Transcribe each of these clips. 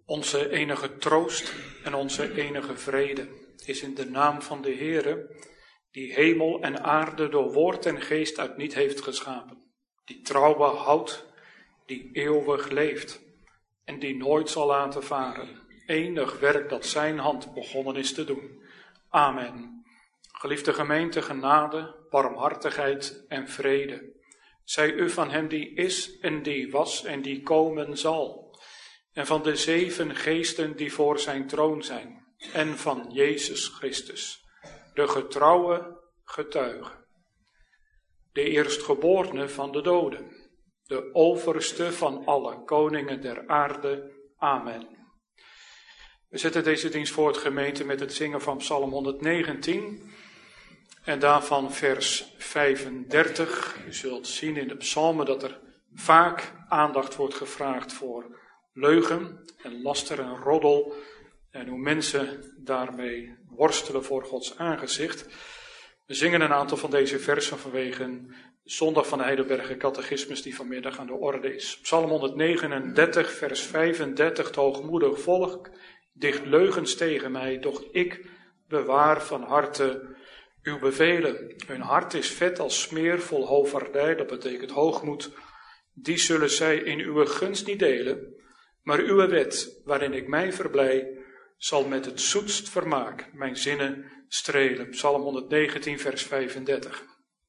Onze enige troost en onze enige vrede is in de naam van de Heere, die hemel en aarde door woord en geest uit niet heeft geschapen, die trouw behoudt, die eeuwig leeft en die nooit zal laten varen. Enig werk dat zijn hand begonnen is te doen. Amen. Geliefde gemeente, genade, barmhartigheid en vrede zij u van hem die is en die was en die komen zal, en van de 7 geesten die voor zijn troon zijn, en van Jezus Christus, de getrouwe getuige, de eerstgeborene van de doden, de overste van alle koningen der aarde. Amen. We zetten deze dienst voort, gemeente, met het zingen van Psalm 119 en daarvan vers 35. U zult zien in de psalmen dat er vaak aandacht wordt gevraagd voor leugen en laster en roddel en hoe mensen daarmee worstelen voor Gods aangezicht. We zingen een aantal van deze versen vanwege de zondag van de Heidelberger Catechismus die vanmiddag aan de orde is. Psalm 139, vers 35, het hoogmoedig volk dicht leugens tegen mij, doch ik bewaar van harte uw bevelen. Hun hart is vet als smeer vol hovaardij, dat betekent hoogmoed. Die zullen zij in uw gunst niet delen, maar uw wet, waarin ik mij verblij, zal met het zoetst vermaak mijn zinnen strelen. Psalm 119, vers 35.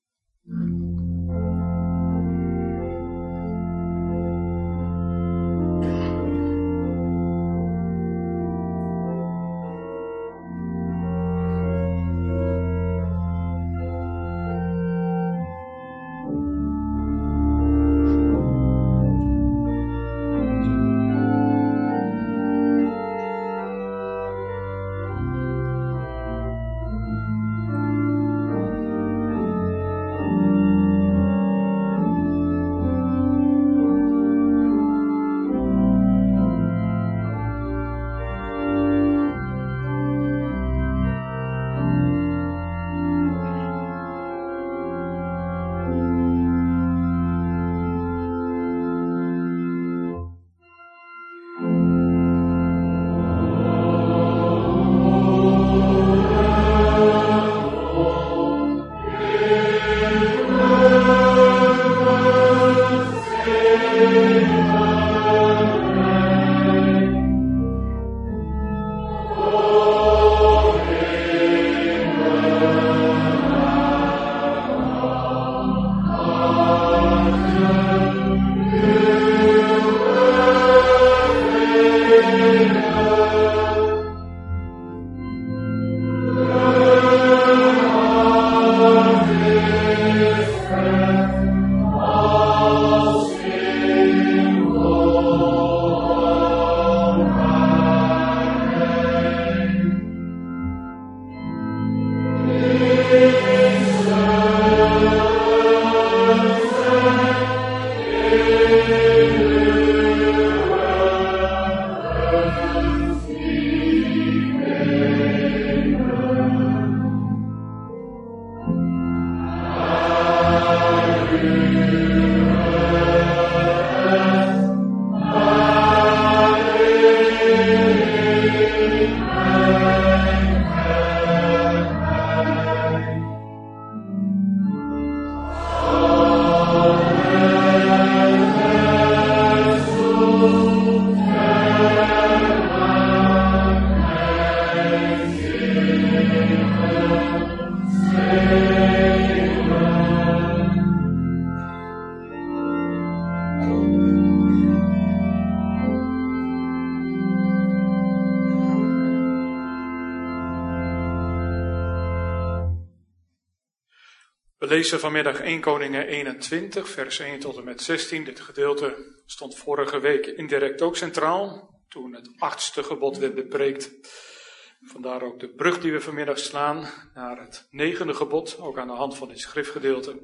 We lezen vanmiddag 1 Koningen 21, vers 1 tot en met 16. Dit gedeelte stond vorige week indirect ook centraal, toen het 8e gebod werd bepreekt. Vandaar ook de brug die we vanmiddag slaan naar het 9e gebod, ook aan de hand van dit schriftgedeelte.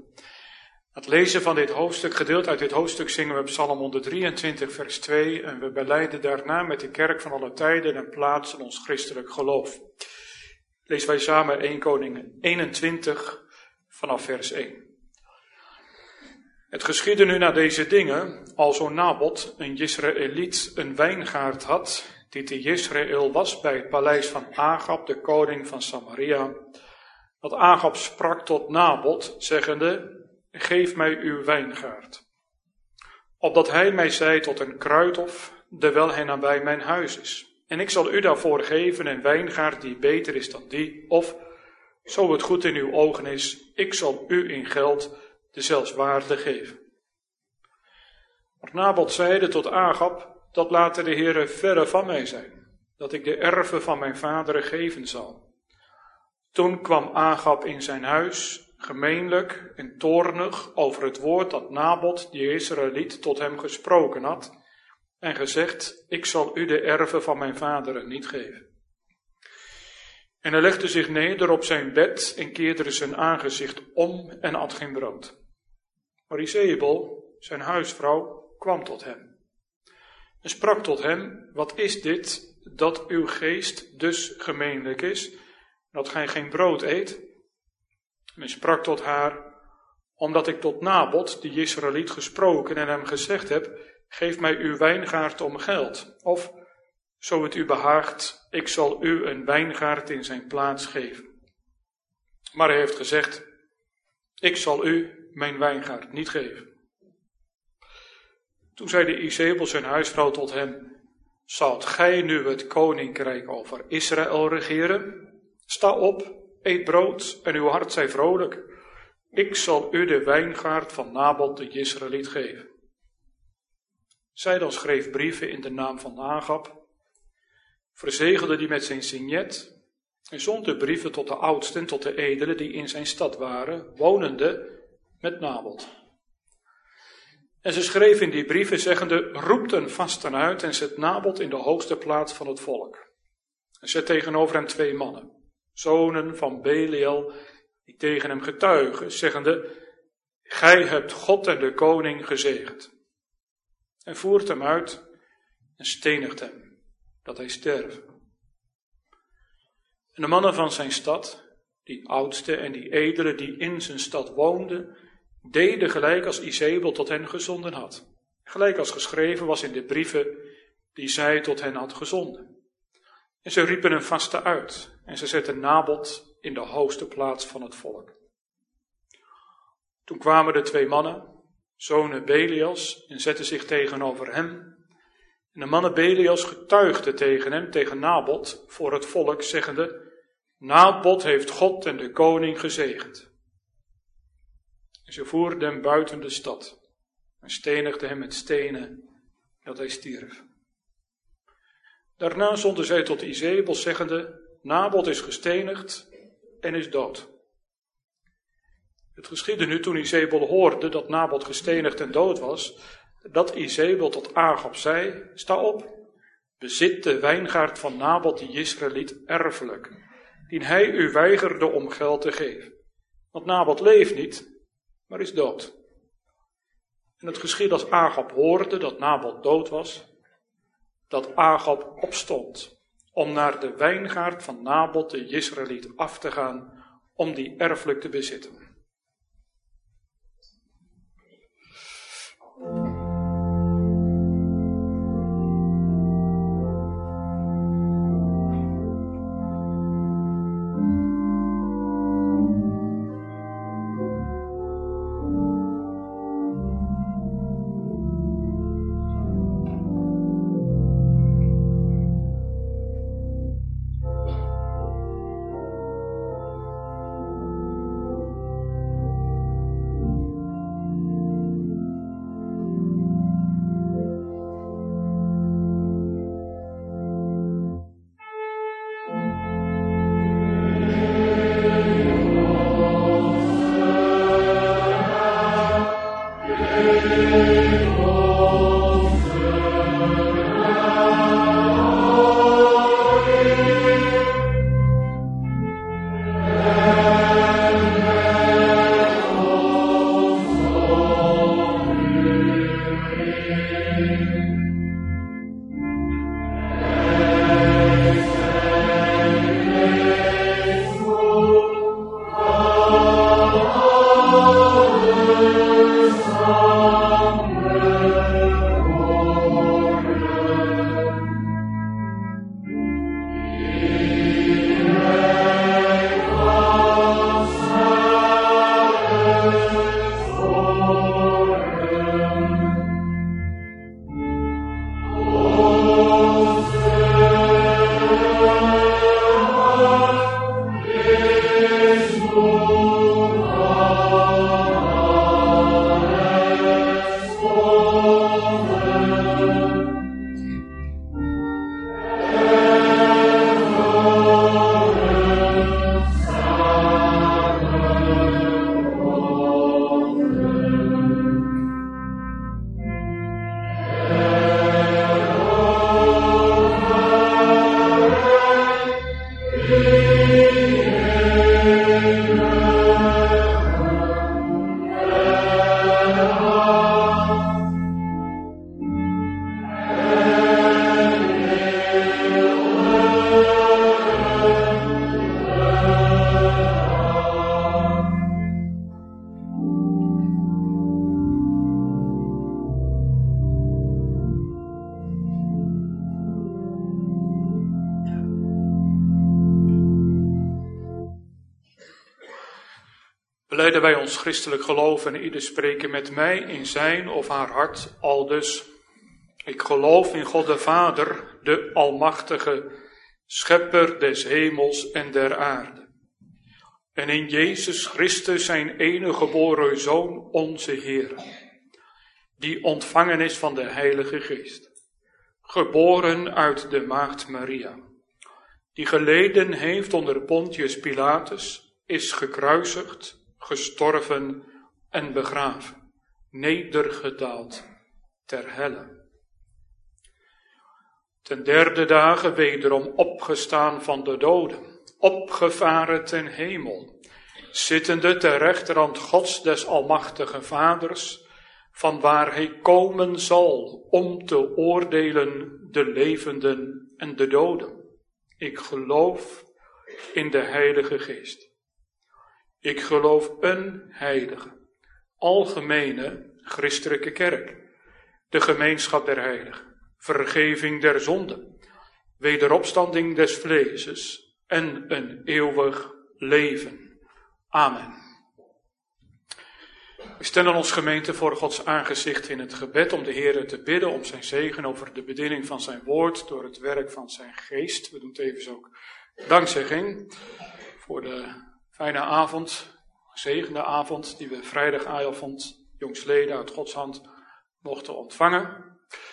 Het lezen van dit hoofdstuk, gedeelte uit dit hoofdstuk, zingen we Psalm 123, vers 2. En we belijden daarna met de kerk van alle tijden en plaatsen ons christelijk geloof. Lezen wij samen 1 Koningen 21, vanaf vers 1. Het geschiedde nu na deze dingen, alzo Nabot, een Jezreëliet, een wijngaard had, die te Jezreel was bij het paleis van Agab, de koning van Samaria, dat Agab sprak tot Nabot, zeggende, geef mij uw wijngaard. Opdat hij mij zei tot een kruidhof, terwijl hij nabij mijn huis is. En ik zal u daarvoor geven een wijngaard die beter is dan die, of, zo het goed in uw ogen is, ik zal u in geld deszelfs waarde geven. Maar Nabot zeide tot Agab, dat laten de Heere verre van mij zijn, dat ik de erven van mijn vaderen geven zal. Toen kwam Agab in zijn huis, gemeenlijk en toornig over het woord dat Nabot, de Israëliet, tot hem gesproken had, en gezegd, ik zal u de erven van mijn vaderen niet geven. En hij legde zich neder op zijn bed en keerde zijn aangezicht om en at geen brood. Maar Izebel, zijn huisvrouw, kwam tot hem en sprak tot hem, wat is dit, dat uw geest dus gemeenlijk is, dat gij geen brood eet? En sprak tot haar, omdat ik tot Nabot, de Israëliet, gesproken en hem gezegd heb, geef mij uw wijngaard om geld, of, zo het u behaagt, ik zal u een wijngaard in zijn plaats geven. Maar hij heeft gezegd, ik zal u mijn wijngaard niet geven. Toen zeide Izebel zijn huisvrouw tot hem, zult gij nu het koninkrijk over Israël regeren? Sta op, eet brood en uw hart zij vrolijk. Ik zal u de wijngaard van Nabot de Israëliet geven. Zij dan schreef brieven in de naam van Agab, verzegelde die met zijn signet en zond de brieven tot de oudsten, tot de edelen die in zijn stad waren, wonende met Nabot. En ze schreef in die brieven zeggende, roept een vasten uit en zet Nabot in de hoogste plaats van het volk. En zet tegenover hem 2 mannen, zonen van Belial, die tegen hem getuigen, zeggende, gij hebt God en de koning gezegend. En voert hem uit en stenigt hem, dat hij sterve. En de mannen van zijn stad, die oudste en die edelen die in zijn stad woonden, deden gelijk als Izebel tot hen gezonden had. Gelijk als geschreven was in de brieven die zij tot hen had gezonden. En ze riepen een vaste uit en ze zetten Nabot in de hoogste plaats van het volk. Toen kwamen de 2 mannen, zonen Belials, en zetten zich tegenover hem. En de mannen Belials getuigden tegen hem, tegen Nabot, voor het volk, zeggende, Nabot heeft God en de koning gezegend. En ze voerden hem buiten de stad en stenigden hem met stenen, dat hij stierf. Daarna zonden zij tot Izebel, zeggende, Nabot is gestenigd en is dood. Het geschiedde nu toen Izebel hoorde dat Nabot gestenigd en dood was, dat Izebel tot Agab zei, sta op, bezit de wijngaard van Nabot de Israëliet erfelijk, die hij u weigerde om geld te geven. Want Nabot leeft niet, maar is dood. En het geschiedde als Agab hoorde dat Nabot dood was, dat Agab opstond om naar de wijngaard van Nabot de Israëliet af te gaan, om die erfelijk te bezitten. Belijden wij ons christelijk geloof en ieder spreken met mij in zijn of haar hart aldus: ik geloof in God de Vader, de Almachtige, Schepper des hemels en der aarde. En in Jezus Christus, zijn enige geboren Zoon, onze Heer, die ontvangen is van de Heilige Geest, geboren uit de Maagd Maria, die geleden heeft onder Pontius Pilatus, is gekruisigd, gestorven en begraven, nedergedaald ter helle. Ten derde dagen wederom opgestaan van de doden, opgevaren ten hemel, zittende ter rechterhand Gods des Almachtigen Vaders, vanwaar hij komen zal om te oordelen de levenden en de doden. Ik geloof in de Heilige Geest. Ik geloof een heilige, algemene, christelijke kerk, de gemeenschap der heiligen, vergeving der zonden, wederopstanding des vleeses en een eeuwig leven. Amen. We stellen ons gemeente voor Gods aangezicht in het gebed om de Heere te bidden om zijn zegen over de bediening van zijn woord door het werk van zijn geest. We doen tevens ook dankzegging voor de fijne avond, gezegende avond die we vrijdagavond jongsleden uit Gods hand mochten ontvangen.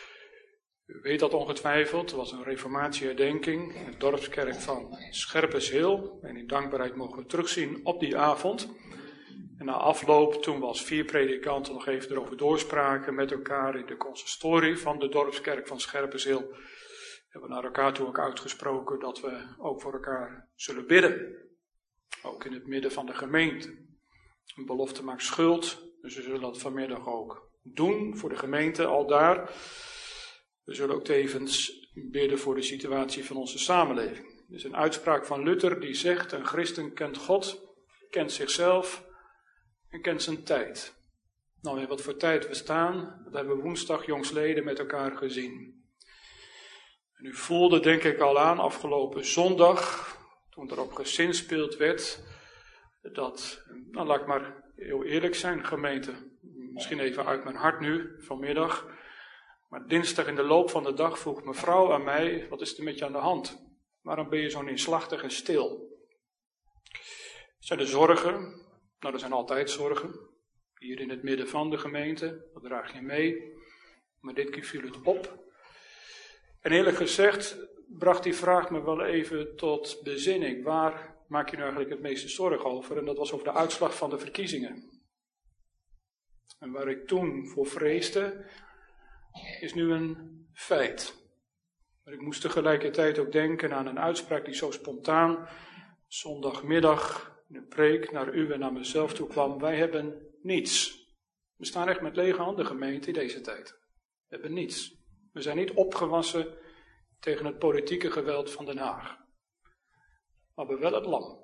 U weet dat ongetwijfeld, er was een reformatieherdenking in de dorpskerk van Scherpenzeel. En in dankbaarheid mogen we terugzien op die avond. En na afloop, toen we als 4 predikanten nog even erover doorspraken met elkaar in de consistorie van de dorpskerk van Scherpenzeel, hebben we naar elkaar toe ook uitgesproken dat we ook voor elkaar zullen bidden. Ook in het midden van de gemeente. Een belofte maakt schuld, dus we zullen dat vanmiddag ook doen voor de gemeente al daar. We zullen ook tevens bidden voor de situatie van onze samenleving. Er is een uitspraak van Luther die zegt: een christen kent God, kent zichzelf en kent zijn tijd. Nou, in wat voor tijd we staan, dat hebben we woensdag jongsleden met elkaar gezien. En u voelde denk ik al aan afgelopen zondag, toen er op gezinspeeld werd, dat, nou laat ik maar heel eerlijk zijn gemeente, misschien even uit mijn hart nu, vanmiddag, maar dinsdag in de loop van de dag vroeg mevrouw aan mij: wat is er met je aan de hand? Waarom ben je zo neerslachtig en stil? Zijn er zorgen? Nou, er zijn altijd zorgen. Hier in het midden van de gemeente, dat draag je mee. Maar dit keer viel het op. En eerlijk gezegd bracht die vraag me wel even tot bezinning. Waar maak je nu eigenlijk het meeste zorgen over? En dat was over de uitslag van de verkiezingen. En waar ik toen voor vreesde, is nu een feit. Maar ik moest tegelijkertijd ook denken aan een uitspraak die zo spontaan zondagmiddag in de preek naar u en naar mezelf toe kwam. Wij hebben niets. We staan echt met lege handen, gemeente, in deze tijd. We hebben niets. We zijn niet opgewassen tegen het politieke geweld van Den Haag. Maar we hebben wel het lam.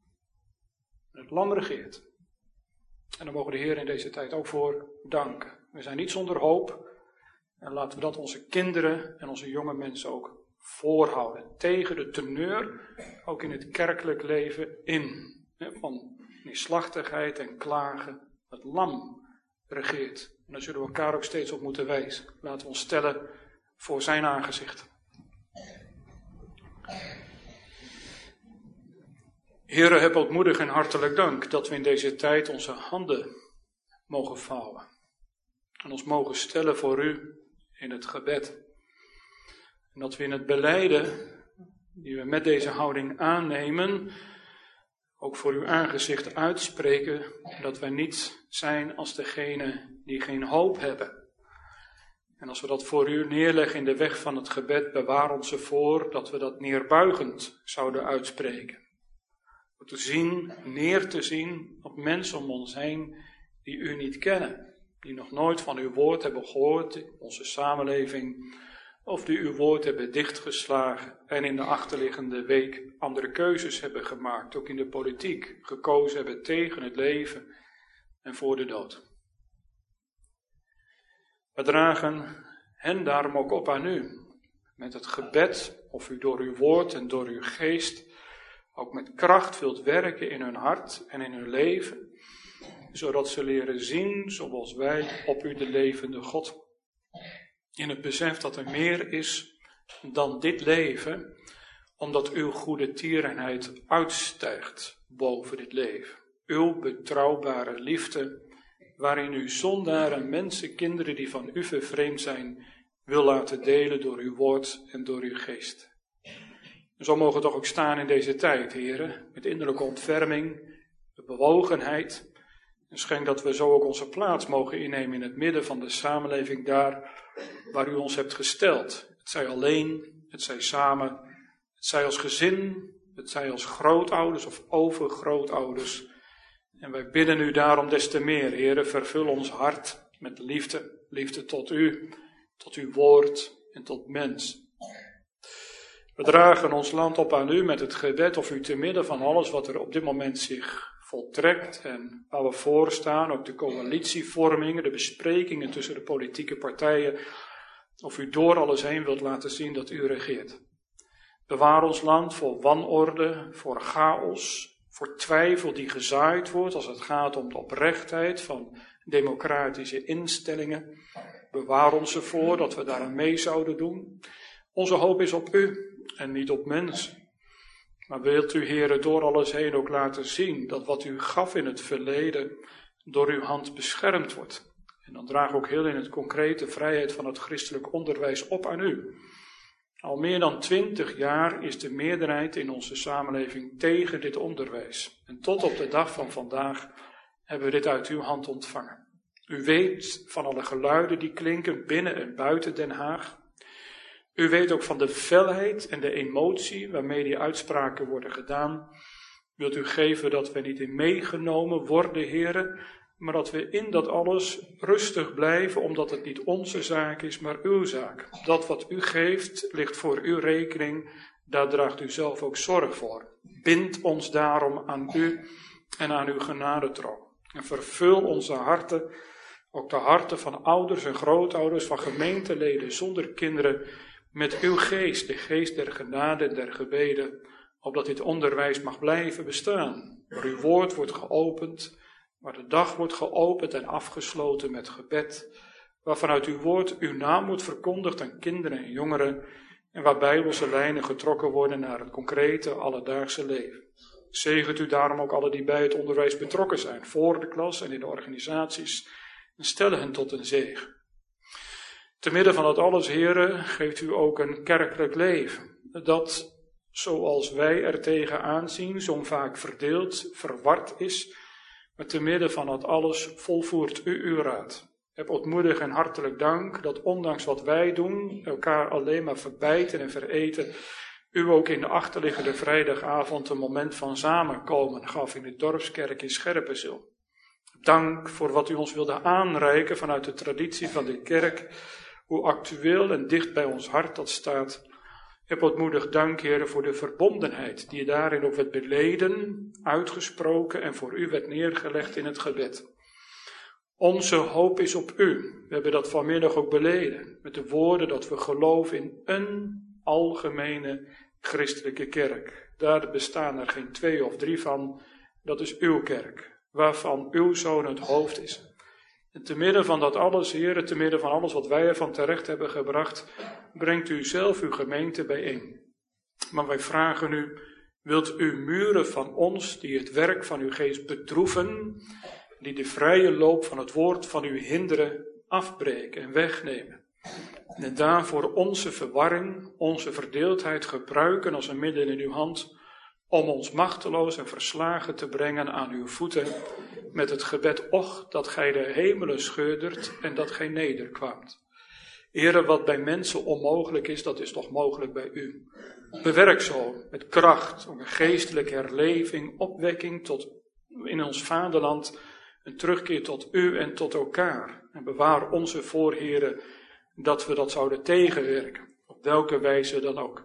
Het lam regeert. En daar mogen de Heer in deze tijd ook voor danken. We zijn niet zonder hoop. En laten we dat onze kinderen en onze jonge mensen ook voorhouden. Tegen de teneur, ook in het kerkelijk leven in. Van neerslachtigheid en klagen. Het lam regeert. En daar zullen we elkaar ook steeds op moeten wijzen. Laten we ons stellen voor zijn aangezicht. Heere, heb ootmoedig en hartelijk dank dat we in deze tijd onze handen mogen vouwen. En ons mogen stellen voor u in het gebed. En dat we in het belijden, die we met deze houding aannemen, ook voor uw aangezicht uitspreken, dat wij niet zijn als degene die geen hoop hebben. En als we dat voor u neerleggen in de weg van het gebed, bewaar ons ervoor dat we dat neerbuigend zouden uitspreken. Om te zien, neer te zien op mensen om ons heen die u niet kennen. Die nog nooit van uw woord hebben gehoord in onze samenleving. Of die uw woord hebben dichtgeslagen en in de achterliggende week andere keuzes hebben gemaakt. Ook in de politiek gekozen hebben tegen het leven en voor de dood. We dragen hen daarom ook op aan u. Met het gebed of u door uw woord en door uw geest ook met kracht wilt werken in hun hart en in hun leven, zodat ze leren zien, zoals wij, op u de levende God. In het besef dat er meer is dan dit leven, omdat uw goede tierenheid uitstijgt boven dit leven. Uw betrouwbare liefde, waarin u zondaren, mensen, kinderen die van u vervreemd zijn, wil laten delen door uw woord en door uw geest. En zo mogen we toch ook staan in deze tijd, heren, met innerlijke ontferming, bewogenheid. En schenk dat we zo ook onze plaats mogen innemen in het midden van de samenleving daar waar u ons hebt gesteld. Het zij alleen, het zij samen, het zij als gezin, het zij als grootouders of overgrootouders. En wij bidden u daarom des te meer, heren, vervul ons hart met liefde. Liefde tot u, tot uw woord en tot mens. We dragen ons land op aan u met het gebed of u te midden van alles wat er op dit moment zich voltrekt en waar we voor staan, ook de coalitievormingen, de besprekingen tussen de politieke partijen, of u door alles heen wilt laten zien dat u regeert. Bewaar ons land voor wanorde, voor chaos, voor twijfel die gezaaid wordt als het gaat om de oprechtheid van democratische instellingen. Bewaar ons ervoor dat we daar aan mee zouden doen. Onze hoop is op u en niet op mensen. Maar wilt u, heren, door alles heen ook laten zien dat wat u gaf in het verleden door uw hand beschermd wordt. En dan draag ook heel in het concrete vrijheid van het christelijk onderwijs op aan u. Al meer dan 20 jaar is de meerderheid in onze samenleving tegen dit onderwijs. En tot op de dag van vandaag hebben we dit uit uw hand ontvangen. U weet van alle geluiden die klinken binnen en buiten Den Haag. U weet ook van de felheid en de emotie waarmee die uitspraken worden gedaan. Wilt u geven dat we niet in meegenomen worden, heren, maar dat we in dat alles rustig blijven, omdat het niet onze zaak is, maar uw zaak. Dat wat u geeft, ligt voor uw rekening, daar draagt u zelf ook zorg voor. Bind ons daarom aan u en aan uw genadetroon. En vervul onze harten, ook de harten van ouders en grootouders, van gemeenteleden zonder kinderen, met uw geest, de geest der genade en der gebeden, opdat dit onderwijs mag blijven bestaan. Waar uw woord wordt geopend, waar de dag wordt geopend en afgesloten met gebed, waar vanuit uw woord uw naam wordt verkondigd aan kinderen en jongeren, en waar bijbelse lijnen getrokken worden naar het concrete alledaagse leven. Zegent u daarom ook alle die bij het onderwijs betrokken zijn, voor de klas en in de organisaties, en stel hen tot een zegen. Te midden van dat alles, heren, geeft u ook een kerkelijk leven, dat, zoals wij er tegenaan zien, zo vaak verdeeld, verward is, maar te midden van dat alles volvoert u uw raad. Heb ootmoedig en hartelijk dank dat ondanks wat wij doen, elkaar alleen maar verbijten en vereten, u ook in de achterliggende vrijdagavond een moment van samenkomen gaf in de dorpskerk in Scherpenzeel. Dank voor wat u ons wilde aanreiken vanuit de traditie van de kerk, hoe actueel en dicht bij ons hart dat staat. Heb ootmoedig dank, heren, voor de verbondenheid die daarin ook werd beleden, uitgesproken en voor u werd neergelegd in het gebed. Onze hoop is op u. We hebben dat vanmiddag ook beleden met de woorden dat we geloven in een algemene christelijke kerk. Daar bestaan er geen 2 of 3 van. Dat is uw kerk, waarvan uw Zoon het hoofd is. En te midden van dat alles, heren, te midden van alles wat wij ervan terecht hebben gebracht, brengt u zelf uw gemeente bijeen. Maar wij vragen u, wilt u muren van ons die het werk van uw geest bedroeven, die de vrije loop van het woord van u hinderen, afbreken en wegnemen. En daarvoor onze verwarring, onze verdeeldheid gebruiken als een middel in uw hand, om ons machteloos en verslagen te brengen aan uw voeten, met het gebed, och, dat gij de hemelen scheurdert en dat gij nederkwaamt. Heere, wat bij mensen onmogelijk is, dat is toch mogelijk bij u. Bewerk zo met kracht, om een geestelijke herleving, opwekking tot in ons vaderland, een terugkeer tot u en tot elkaar. En bewaar onze voor, Heere, dat we dat zouden tegenwerken, op welke wijze dan ook.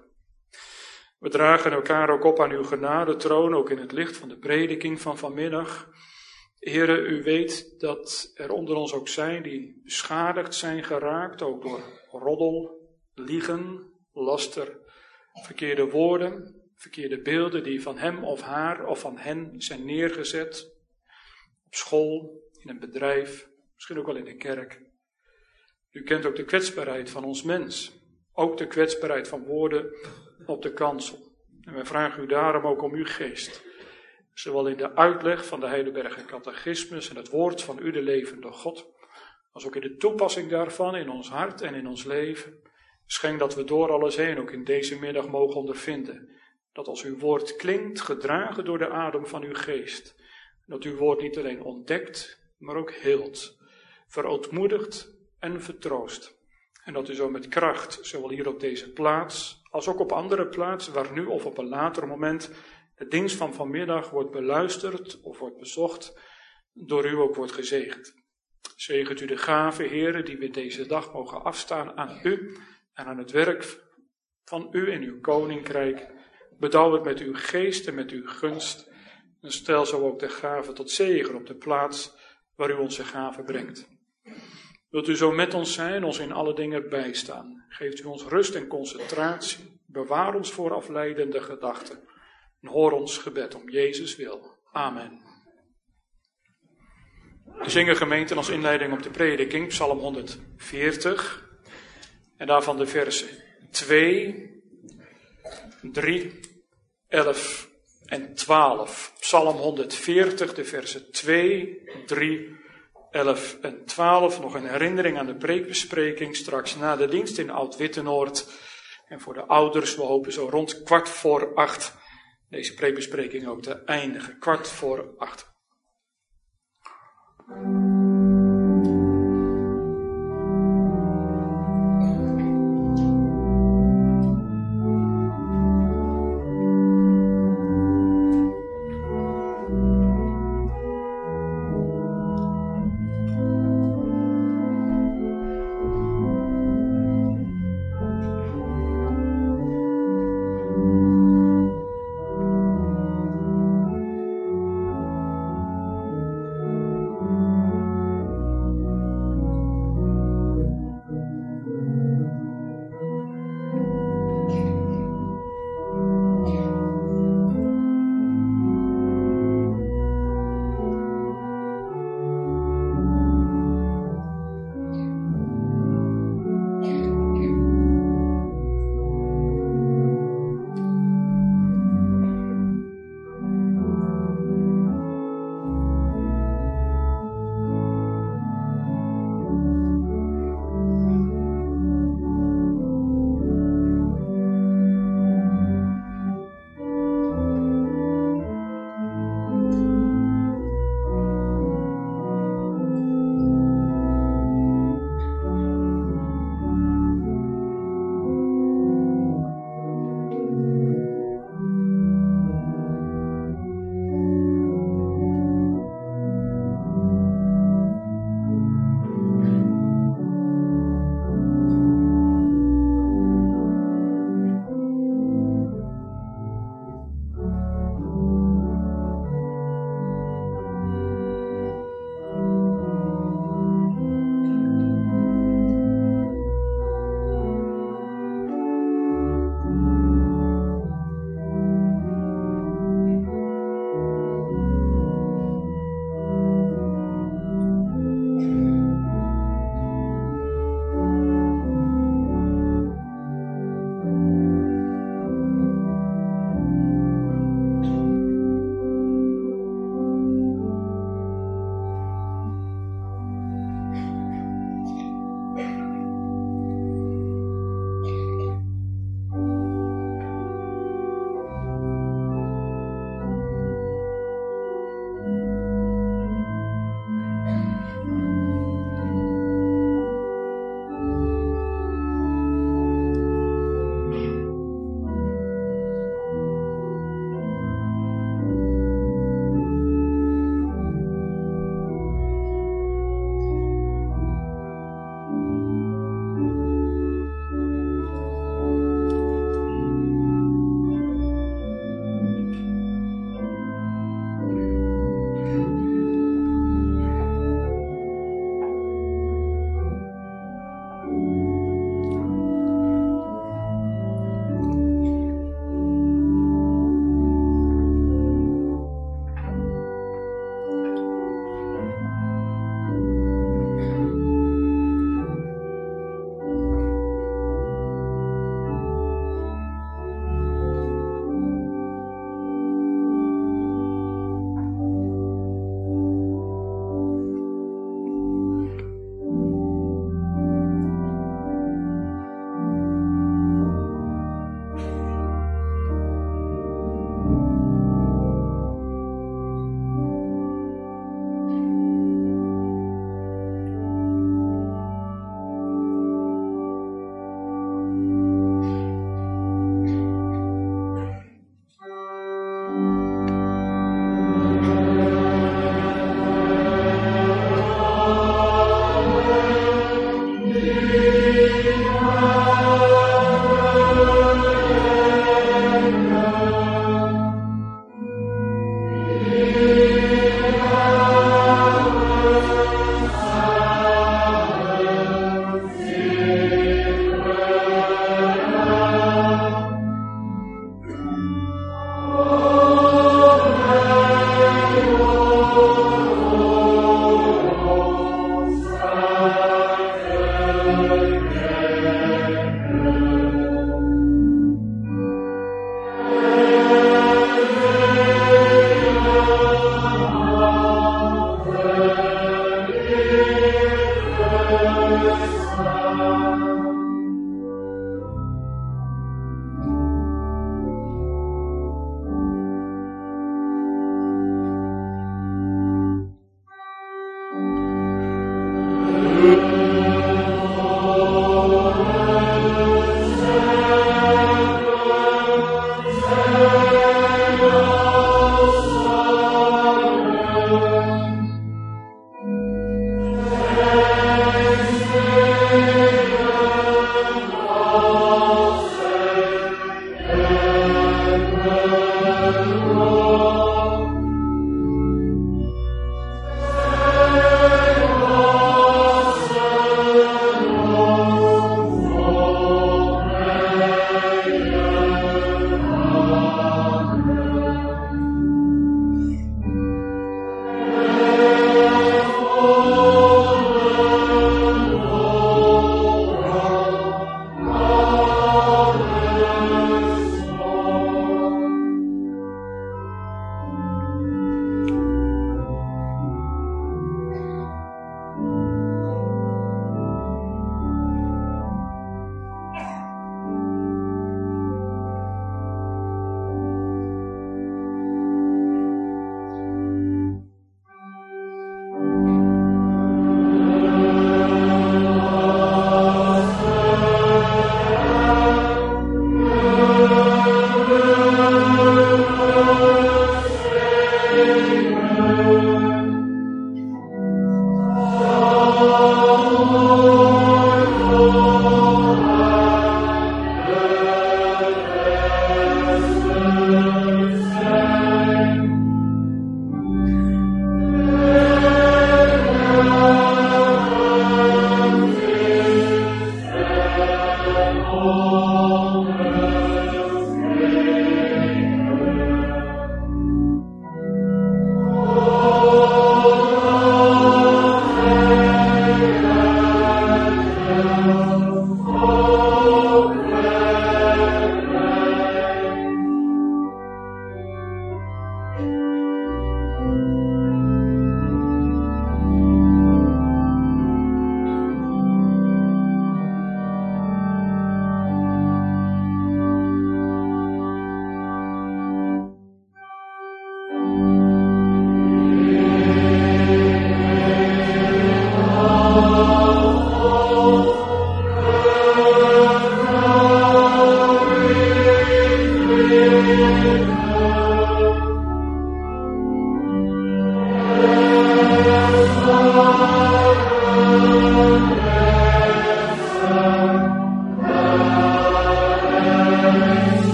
We dragen elkaar ook op aan uw genadetroon, ook in het licht van de prediking van vanmiddag. Heere, u weet dat er onder ons ook zijn die beschadigd zijn geraakt, ook door roddel, liegen, laster, verkeerde woorden, Verkeerde beelden die van hem of haar of van hen zijn neergezet. Op school, in een bedrijf, misschien ook wel in de kerk. U kent ook de kwetsbaarheid van ons mens. Ook de kwetsbaarheid van woorden op de kansel. En wij vragen u daarom ook om uw geest. Zowel in de uitleg van de Heidelberger Catechismus en het woord van u, de levende God, als ook in de toepassing daarvan in ons hart en in ons leven. Schenk dat we door alles heen ook in deze middag mogen ondervinden. Dat als uw woord klinkt, gedragen door de adem van uw geest. Dat uw woord niet alleen ontdekt, maar ook heelt, verootmoedigt en vertroost. En dat u zo met kracht, zowel hier op deze plaats, als ook op andere plaatsen, waar nu of op een later moment de dienst van vanmiddag wordt beluisterd of wordt bezocht, door u ook wordt gezegend. Zegent u de gave, Heere, die we deze dag mogen afstaan aan u en aan het werk van u in uw koninkrijk. Bedouw het met uw geest en met uw gunst. En stel zo ook de gave tot zegen op de plaats waar u onze gave brengt. Wilt u zo met ons zijn, ons in alle dingen bijstaan. Geeft u ons rust en concentratie. Bewaar ons voor afleidende gedachten. En hoor ons gebed om Jezus wil. Amen. We zingen gemeenten als inleiding op de prediking, Psalm 140. En daarvan de versen 2, 3, 11 en 12. Psalm 140, de versen 2, 3, 11 en 12. Nog een herinnering aan de preekbespreking straks na de dienst in Oud-Wittenoord. En voor de ouders, we hopen zo rond 7:15 deze preekbespreking ook te eindigen. 7:15.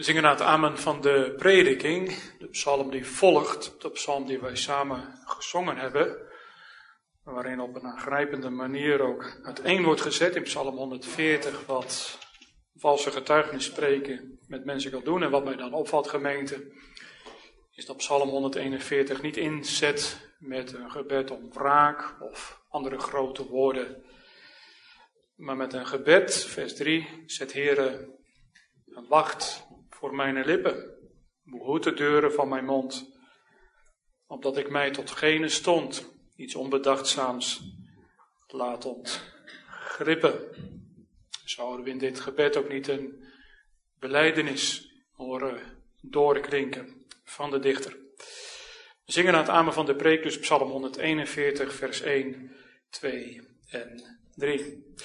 We zingen na het amen van de prediking, de psalm die volgt, de psalm die wij samen gezongen hebben, waarin op een aangrijpende manier ook uiteen wordt gezet in psalm 140 wat valse getuigenis spreken met mensen kan doen. En wat mij dan opvalt, gemeente, is dat psalm 141 niet inzet met een gebed om wraak of andere grote woorden, maar met een gebed, vers 3, zet Heere een wacht voor mijn lippen, behoed de deuren van mijn mond, opdat ik mij tot gene stond, iets onbedachtzaams laat ontglippen. Zouden we in dit gebed ook niet een belijdenis horen doorklinken van de dichter? We zingen aan het amen van de preek, dus psalm 141, vers 1, 2 en 3.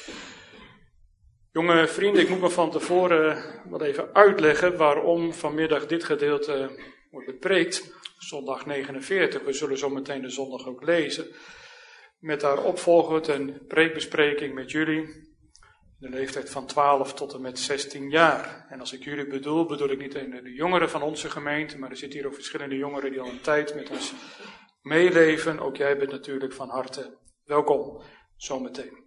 Jonge vrienden, ik moet me van tevoren wat even uitleggen waarom vanmiddag dit gedeelte wordt bepreekt. Zondag 49, we zullen zo meteen de zondag ook lezen. Met daarop volgend een preekbespreking met jullie. De leeftijd van 12 tot en met 16 jaar. En als ik jullie bedoel ik niet alleen de jongeren van onze gemeente, maar er zitten hier ook verschillende jongeren die al een tijd met ons meeleven. Ook jij bent natuurlijk van harte welkom, zometeen.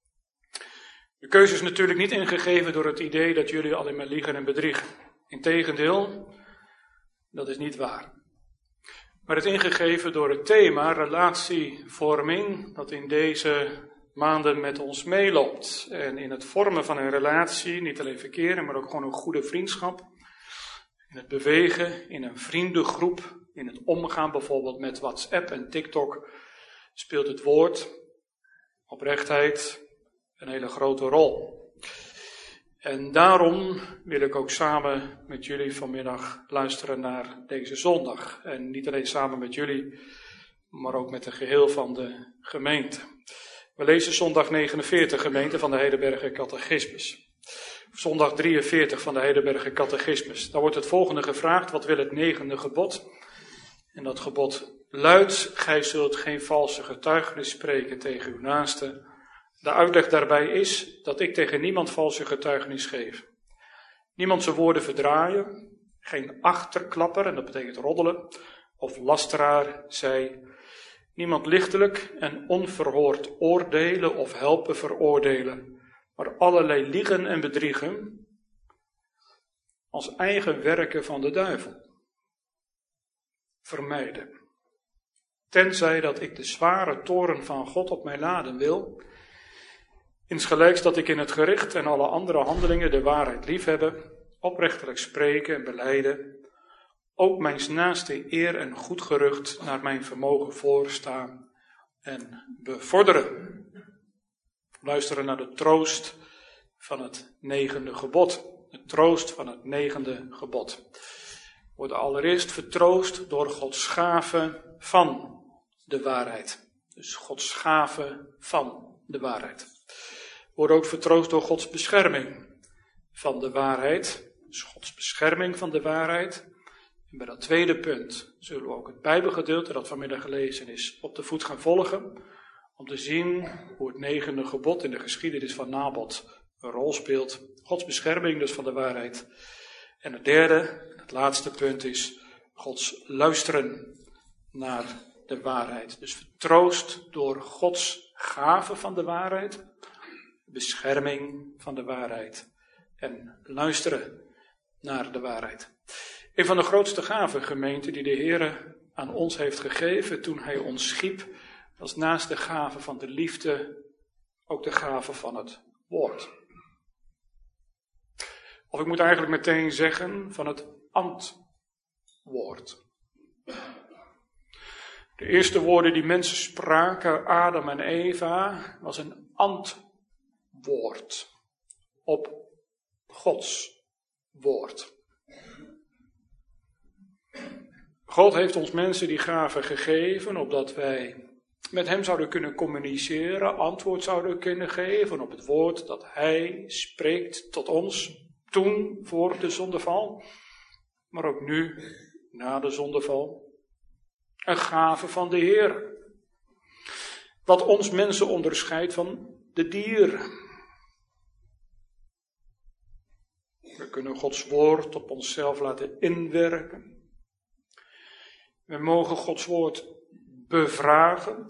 De keuze is natuurlijk niet ingegeven door het idee dat jullie alleen maar liegen en bedriegen. Integendeel, dat is niet waar. Maar het ingegeven door het thema relatievorming, dat in deze maanden met ons meeloopt. En in het vormen van een relatie, niet alleen verkeren, maar ook gewoon een goede vriendschap. In het bewegen, in een vriendengroep, in het omgaan bijvoorbeeld met WhatsApp en TikTok, speelt het woord, oprechtheid, een hele grote rol. En daarom wil ik ook samen met jullie vanmiddag luisteren naar deze zondag. En niet alleen samen met jullie, maar ook met het geheel van de gemeente. We lezen zondag 49, gemeente, van de Heidelberger Catechismus. Zondag 43 van de Heidelberger Catechismus. Daar wordt het volgende gevraagd: wat wil het 9e gebod? En dat gebod luidt: gij zult geen valse getuigenis spreken tegen uw naaste. De uitleg daarbij is dat ik tegen niemand valse getuigenis geef. Niemand zijn woorden verdraaien, geen achterklapper, en dat betekent roddelen, of lasteraar zij. Niemand lichtelijk en onverhoord oordelen of helpen veroordelen, maar allerlei liegen en bedriegen als eigen werken van de duivel vermijden. Tenzij dat ik de zware toorn van God op mij laden wil, insgelijks dat ik in het gericht en alle andere handelingen de waarheid liefhebben, oprechtelijk spreken en belijden, ook mijns naaste eer en goed gerucht naar mijn vermogen voorstaan en bevorderen. Luisteren naar de troost van het 9e gebod. De troost van het 9e gebod. We worden allereerst vertroost door Gods gave van de waarheid. Dus Gods gave van de waarheid. We worden ook vertroost door Gods bescherming van de waarheid. Dus Gods bescherming van de waarheid. En bij dat tweede punt zullen we ook het Bijbelgedeelte dat vanmiddag gelezen is op de voet gaan volgen. Om te zien hoe het 9e gebod in de geschiedenis van Nabot een rol speelt. Gods bescherming dus van de waarheid. En het derde, het laatste punt is Gods luisteren naar de waarheid. Dus vertroost door Gods gave van de waarheid. Bescherming van de waarheid. En luisteren naar de waarheid. Een van de grootste gaven, gemeente, die de Heer aan ons heeft gegeven toen Hij ons schiep, was naast de gave van de liefde ook de gave van het woord. Of ik moet eigenlijk meteen zeggen van het antwoord. De eerste woorden die mensen spraken, Adam en Eva, was een antwoord op Gods woord. God heeft ons mensen die gave gegeven, opdat wij met hem zouden kunnen communiceren, antwoord zouden kunnen geven op het woord dat hij spreekt tot ons, toen voor de zondeval, maar ook nu, na de zondeval. Een gave van de Heer. Wat ons mensen onderscheidt van de dieren. We kunnen Gods woord op onszelf laten inwerken. We mogen Gods woord bevragen.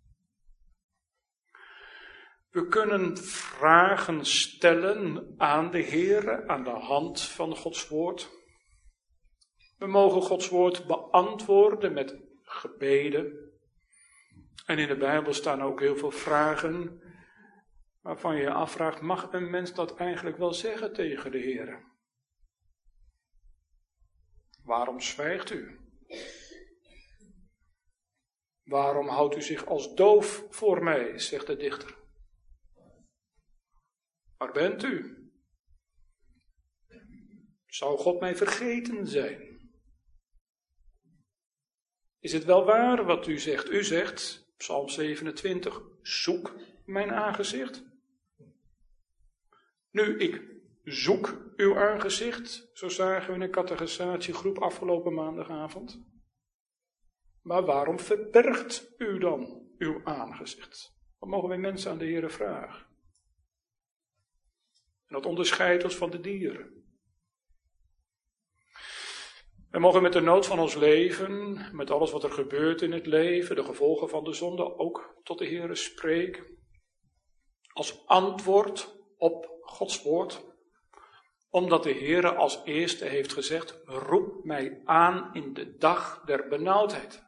We kunnen vragen stellen aan de Heere aan de hand van Gods woord. We mogen Gods woord beantwoorden met gebeden. En in de Bijbel staan ook heel veel vragen waarvan je je afvraagt, mag een mens dat eigenlijk wel zeggen tegen de Heere? Waarom zwijgt u? Waarom houdt u zich als doof voor mij, zegt de dichter. Waar bent u? Zou God mij vergeten zijn? Is het wel waar wat u zegt? U zegt, Psalm 27, zoek mijn aangezicht. Nu, ik zoek uw aangezicht, zo zagen we in een catechisatiegroep afgelopen maandagavond. Maar waarom verbergt u dan uw aangezicht? Wat mogen wij mensen aan de Heere vragen? En dat onderscheidt ons van de dieren. We mogen met de nood van ons leven, met alles wat er gebeurt in het leven, de gevolgen van de zonde, ook tot de Heere spreken. Als antwoord op Gods woord. Omdat de Heere als eerste heeft gezegd, roep mij aan in de dag der benauwdheid.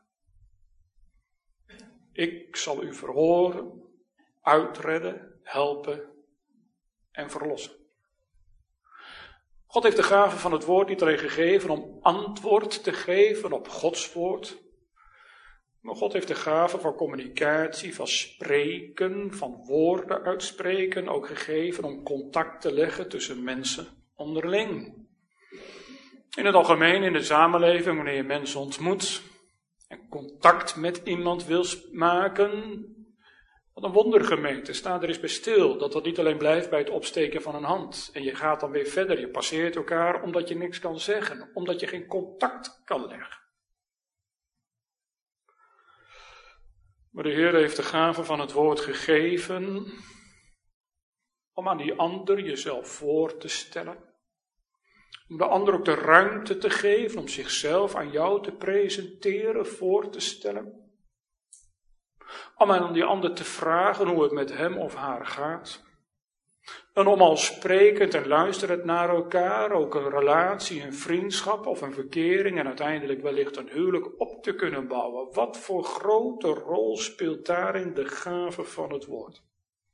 Ik zal u verhoren, uitredden, helpen en verlossen. God heeft de gave van het woord niet alleen gegeven om antwoord te geven op Gods woord. Maar God heeft de gave van communicatie, van spreken, van woorden uitspreken ook gegeven om contact te leggen tussen mensen onderling. In het algemeen, in de samenleving, wanneer je mensen ontmoet en contact met iemand wil maken. Wat een wondergemeente, sta er eens bij stil, dat dat niet alleen blijft bij het opsteken van een hand. En je gaat dan weer verder, je passeert elkaar omdat je niks kan zeggen, omdat je geen contact kan leggen. Maar de Heer heeft de gave van het woord gegeven om aan die ander jezelf voor te stellen. Om de ander ook de ruimte te geven om zichzelf aan jou te presenteren, voor te stellen. Om aan die ander te vragen hoe het met hem of haar gaat. En om al sprekend en luisterend naar elkaar ook een relatie, een vriendschap of een verkering en uiteindelijk wellicht een huwelijk op te kunnen bouwen. Wat voor grote rol speelt daarin de gave van het woord?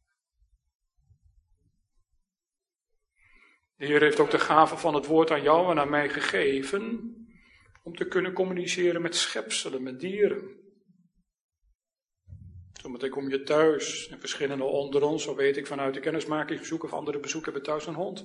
De Heer heeft ook de gave van het woord aan jou en aan mij gegeven om te kunnen communiceren met schepselen, met dieren. Zometeen kom je thuis en verschillende onder ons, zo weet ik vanuit de kennismakingsbezoeken of andere bezoeken, hebben thuis een hond.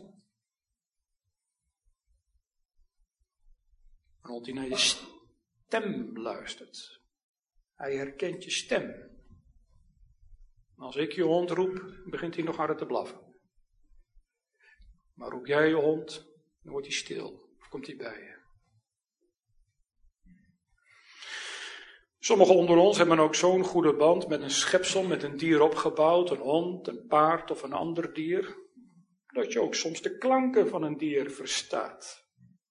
Een hond die naar je stem luistert. Hij herkent je stem. Als ik je hond roep, begint hij nog harder te blaffen. Maar roep jij je hond, dan wordt hij stil. Of komt hij bij je. Sommigen onder ons hebben ook zo'n goede band met een schepsel, met een dier opgebouwd, een hond, een paard of een ander dier, dat je ook soms de klanken van een dier verstaat.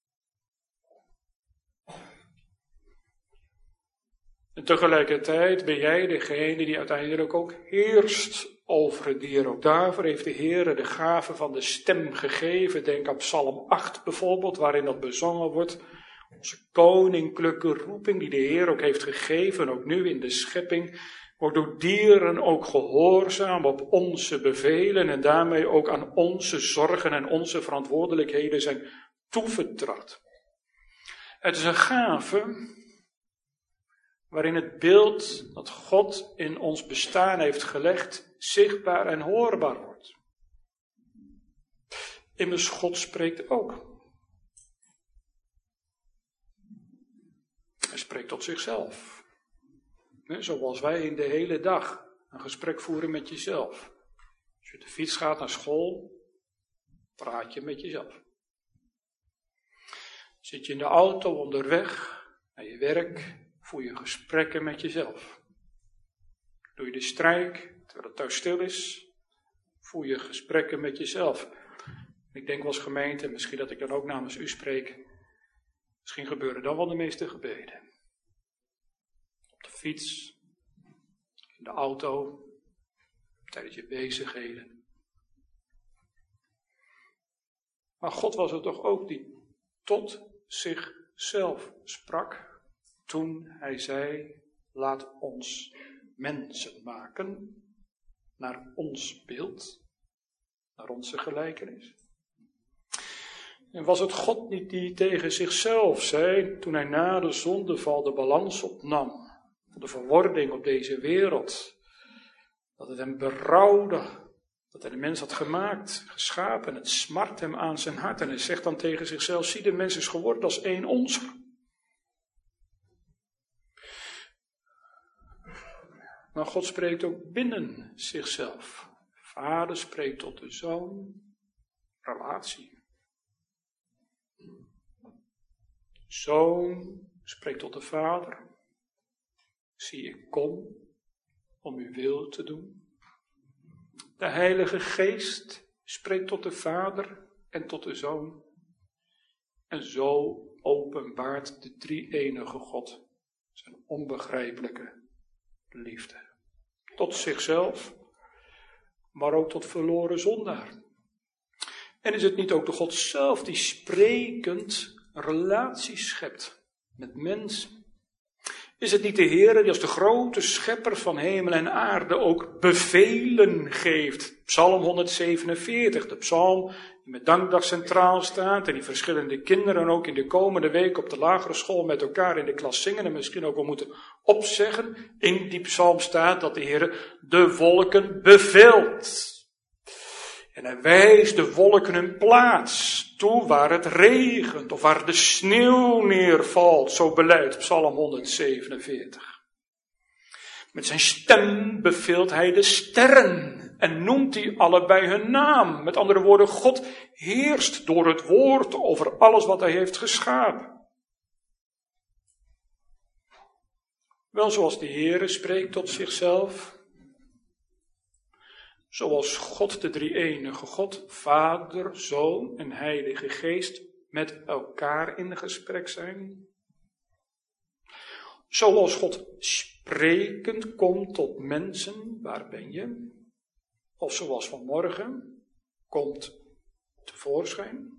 En tegelijkertijd ben jij degene die uiteindelijk ook heerst over het dier. Ook daarvoor heeft de Heer de gave van de stem gegeven. Denk aan Psalm 8 bijvoorbeeld, waarin dat bezongen wordt. Onze koninklijke roeping die de Heer ook heeft gegeven, ook nu in de schepping, wordt door dieren ook gehoorzaam op onze bevelen en daarmee ook aan onze zorgen en onze verantwoordelijkheden zijn toevertrouwd. Het is een gave waarin het beeld dat God in ons bestaan heeft gelegd zichtbaar en hoorbaar wordt. Immers God spreekt ook. Hij spreekt tot zichzelf. Zoals wij in de hele dag een gesprek voeren met jezelf. Als je op de fiets gaat naar school, praat je met jezelf. Zit je in de auto onderweg naar je werk, voer je gesprekken met jezelf. Doe je de strijk, terwijl het thuis stil is, voer je gesprekken met jezelf. Ik denk wel eens gemeente, misschien dat ik dan ook namens u spreek. Misschien gebeuren dan wel de meeste gebeden. Op de fiets, in de auto, tijdens je bezigheden. Maar God was het toch ook die tot zichzelf sprak toen hij zei, laat ons mensen maken naar ons beeld, naar onze gelijkenis. En was het God niet die tegen zichzelf zei, toen hij na de zondeval de balans opnam, van de verwording op deze wereld, dat het hem berouwde, dat hij de mens had gemaakt, geschapen, het smart hem aan zijn hart. En hij zegt dan tegen zichzelf, zie, de mens is geworden als één onzer. Maar God spreekt ook binnen zichzelf. Vader spreekt tot de Zoon, relatie. Zoon spreekt tot de Vader. Zie, ik kom om uw wil te doen. De Heilige Geest spreekt tot de Vader en tot de Zoon. En zo openbaart de drie-enige God zijn onbegrijpelijke liefde. Tot zichzelf, maar ook tot verloren zondaar. En is het niet ook de God zelf die sprekend relaties schept met mensen? Is het niet de Heer die als de grote schepper van hemel en aarde ook bevelen geeft? Psalm 147, de psalm die met dankdag centraal staat en die verschillende kinderen ook in de komende week op de lagere school met elkaar in de klas zingen en misschien ook wel moeten opzeggen. In die psalm staat dat de Heer de wolken beveelt. En hij wijst de wolken hun plaats toe waar het regent of waar de sneeuw neervalt, zo beleidt Psalm 147. Met zijn stem beveelt hij de sterren en noemt die alle bij hun naam. Met andere woorden, God heerst door het woord over alles wat hij heeft geschapen. Wel zoals de Heere spreekt tot zichzelf, zoals God de drie-enige God, Vader, Zoon en Heilige Geest met elkaar in gesprek zijn. Zoals God sprekend komt tot mensen, waar ben je? Of zoals vanmorgen komt tevoorschijn.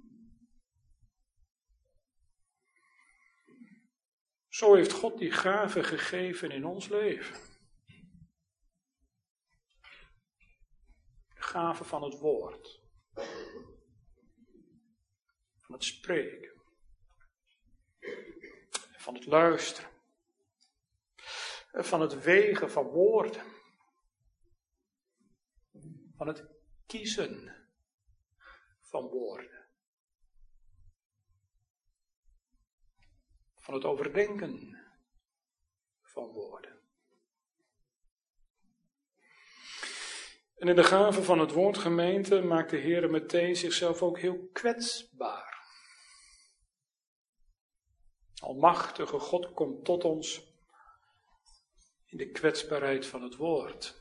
Zo heeft God die gave gegeven in ons leven. De gave van het woord. Van het spreken. Van het luisteren. Van het wegen van woorden. Van het kiezen van woorden. Van het overdenken van woorden. En in de gave van het woord, gemeente, maakt de Heer meteen zichzelf ook heel kwetsbaar. Almachtige God komt tot ons in de kwetsbaarheid van het woord.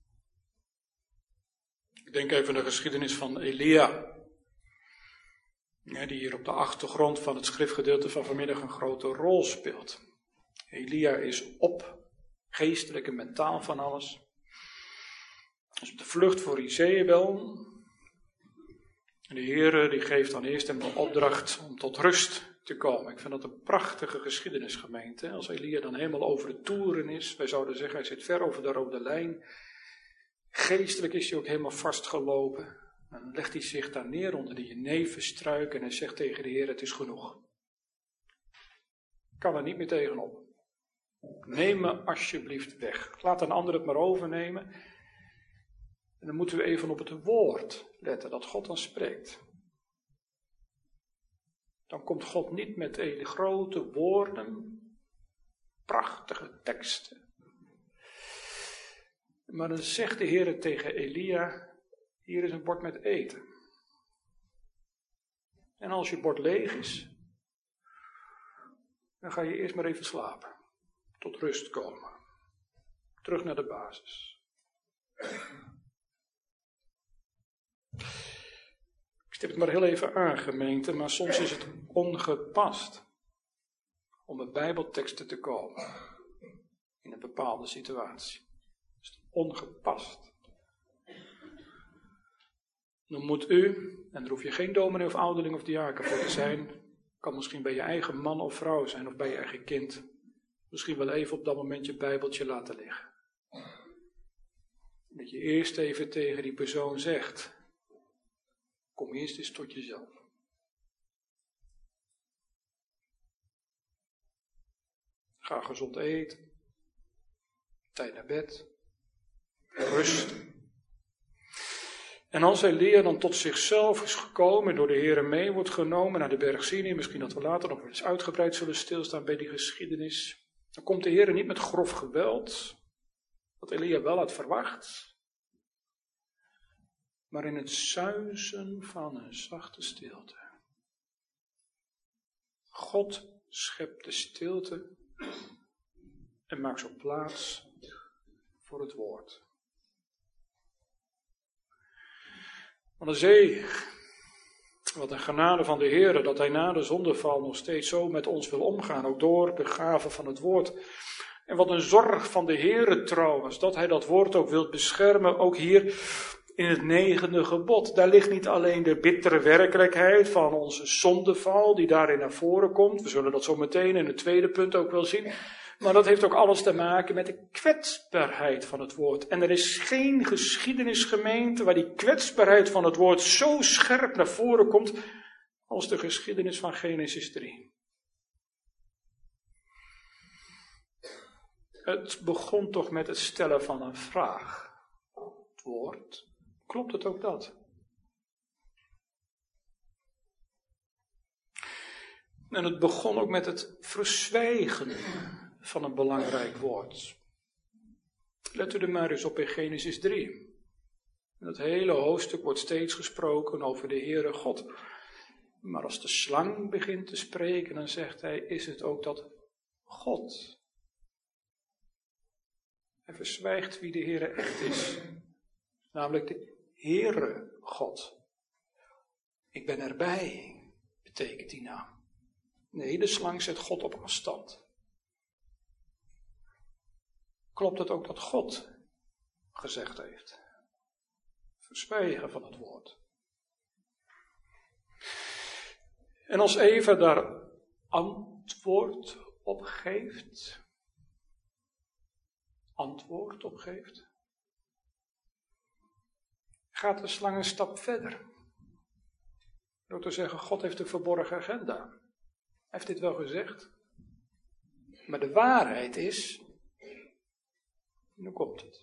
Ik denk even aan de geschiedenis van Elia. Die hier op de achtergrond van het schriftgedeelte van vanmiddag een grote rol speelt. Elia is op, geestelijk en mentaal van alles. Hij is op de vlucht voor Jezebel. En de Heer die geeft dan eerst hem de opdracht om tot rust te komen. Ik vind dat een prachtige geschiedenis, gemeente. Als Elia dan helemaal over de toeren is. Wij zouden zeggen, hij zit ver over de rode lijn. Geestelijk is hij ook helemaal vastgelopen. Dan legt hij zich daar neer onder de jeneverstruik en hij zegt tegen de Heer, het is genoeg. Ik kan er niet meer tegenop. Neem me alsjeblieft weg. Laat een ander het maar overnemen. En dan moeten we even op het woord letten dat God dan spreekt. Dan komt God niet met hele grote woorden, prachtige teksten. Maar dan zegt de Heer tegen Elia, hier is een bord met eten. En als je bord leeg is, dan ga je eerst maar even slapen. Tot rust komen. Terug naar de basis. Ik Ik heb het maar heel even aangemeend, maar soms is het ongepast om met bijbelteksten te komen in een bepaalde situatie. Het is ongepast. Dan moet u, en daar hoef je geen dominee of ouderling of diaken voor te zijn, kan misschien bij je eigen man of vrouw zijn of bij je eigen kind, misschien wel even op dat moment je bijbeltje laten liggen. Dat je eerst even tegen die persoon zegt, kom eerst eens tot jezelf. Ga gezond eten, tijd naar bed, rust. En als hij leer dan tot zichzelf is gekomen, door de Heere mee wordt genomen naar de berg Sinai, misschien dat we later nog eens uitgebreid zullen stilstaan bij die geschiedenis, dan komt de Heere niet met grof geweld, wat Elia wel had verwacht, maar in het suizen van een zachte stilte. God schept de stilte en maakt zo plaats voor het woord. Wat een zegen, wat een genade van de Heer, dat hij na de zondeval nog steeds zo met ons wil omgaan, ook door de gave van het woord. En wat een zorg van de Heer trouwens, dat hij dat woord ook wil beschermen, ook hier in het 9e gebod. Daar ligt niet alleen de bittere werkelijkheid van onze zondeval, die daarin naar voren komt. We zullen dat zo meteen in het tweede punt ook wel zien. Maar dat heeft ook alles te maken met de kwetsbaarheid van het woord. En er is geen geschiedenisgemeente waar die kwetsbaarheid van het woord zo scherp naar voren komt als de geschiedenis van Genesis 3. Het begon toch met het stellen van een vraag. Het woord, klopt het ook dat? En het begon ook met het verzwijgen van een belangrijk woord. Let u er maar eens op in Genesis 3. En dat hele hoofdstuk wordt steeds gesproken over de Heere God. Maar als de slang begint te spreken, dan zegt hij, is het ook dat God. Hij verzwijgt wie de Heere echt is. Namelijk de Heere God. Ik ben erbij, betekent die naam. Nee, de slang zet God op afstand. Klopt het ook dat God gezegd heeft? Verzwijgen van het woord. En als Eva daar antwoord op geeft, gaat de slang een stap verder. Door te zeggen, God heeft een verborgen agenda. Hij heeft dit wel gezegd. Maar de waarheid is, nu komt het.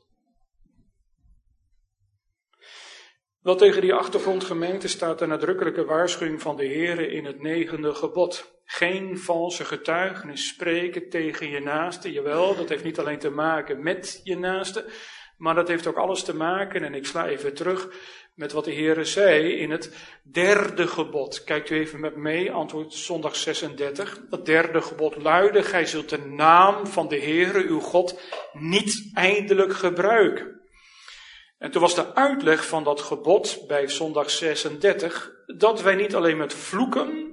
Wel tegen die achtergrond gemeente staat de nadrukkelijke waarschuwing van de Heere in het 9e gebod. Geen valse getuigenis spreken tegen je naaste. Jawel, dat heeft niet alleen te maken met je naaste, maar dat heeft ook alles te maken, en ik sla even terug, met wat de Heere zei in het 3e gebod. Kijkt u even met mee, antwoord zondag 36. Dat 3e gebod luidde, gij zult de naam van de Heere, uw God, niet eindelijk gebruiken. En toen was de uitleg van dat gebod bij zondag 36, dat wij niet alleen met vloeken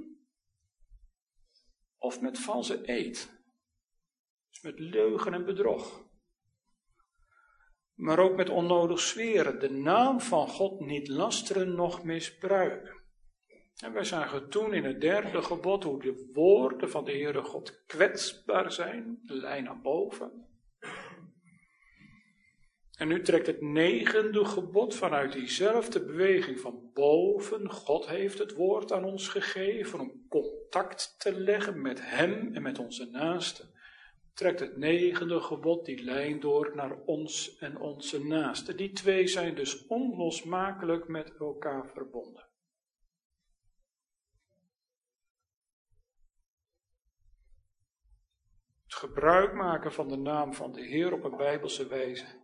of met valse eed, dus met leugen en bedrog, maar ook met onnodig zweren, de naam van God niet lasteren noch misbruiken. En wij zagen toen in het 3e gebod hoe de woorden van de Heere God kwetsbaar zijn, de lijn naar boven. En nu trekt het 9e gebod vanuit diezelfde beweging van boven. God heeft het woord aan ons gegeven om contact te leggen met hem en met onze naasten. Trekt het 9e gebod die lijn door naar ons en onze naasten. Die twee zijn dus onlosmakelijk met elkaar verbonden. Het gebruik maken van de naam van de Heer op een bijbelse wijze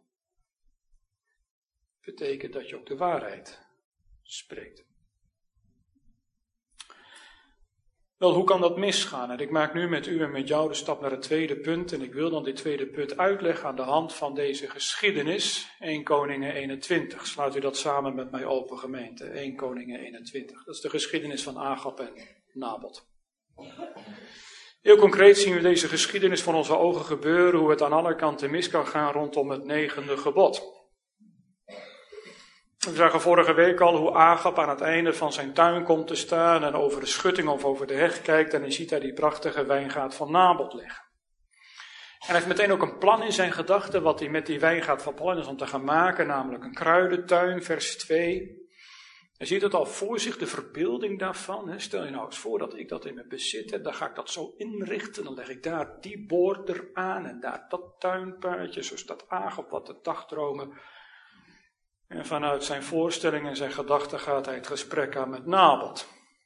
betekent dat je ook de waarheid spreekt. Wel, hoe kan dat misgaan? En ik maak nu met u en met jou de stap naar het tweede punt. En ik wil dan dit tweede punt uitleggen aan de hand van deze geschiedenis. 1 Koningen 21. Sluit u dat samen met mij open, gemeente. 1 Koningen 21. Dat is de geschiedenis van Agab en Nabot. Heel concreet zien we deze geschiedenis voor onze ogen gebeuren. Hoe het aan alle kanten mis kan gaan rondom het 9e gebod. We zagen vorige week al hoe Agab aan het einde van zijn tuin komt te staan en over de schutting of over de heg kijkt en dan ziet hij die prachtige wijngaard van Nabot liggen. En hij heeft meteen ook een plan in zijn gedachten wat hij met die wijngaard van plan is om te gaan maken, namelijk een kruidentuin, vers 2. Hij ziet het al voor zich, de verbeelding daarvan. Stel je nou eens voor dat ik dat in mijn bezit heb, dan ga ik dat zo inrichten, dan leg ik daar die border aan en daar dat tuinpaadje, zo staat Agab wat te dagdromen. En vanuit zijn voorstelling en zijn gedachten gaat hij het gesprek aan met Nabot.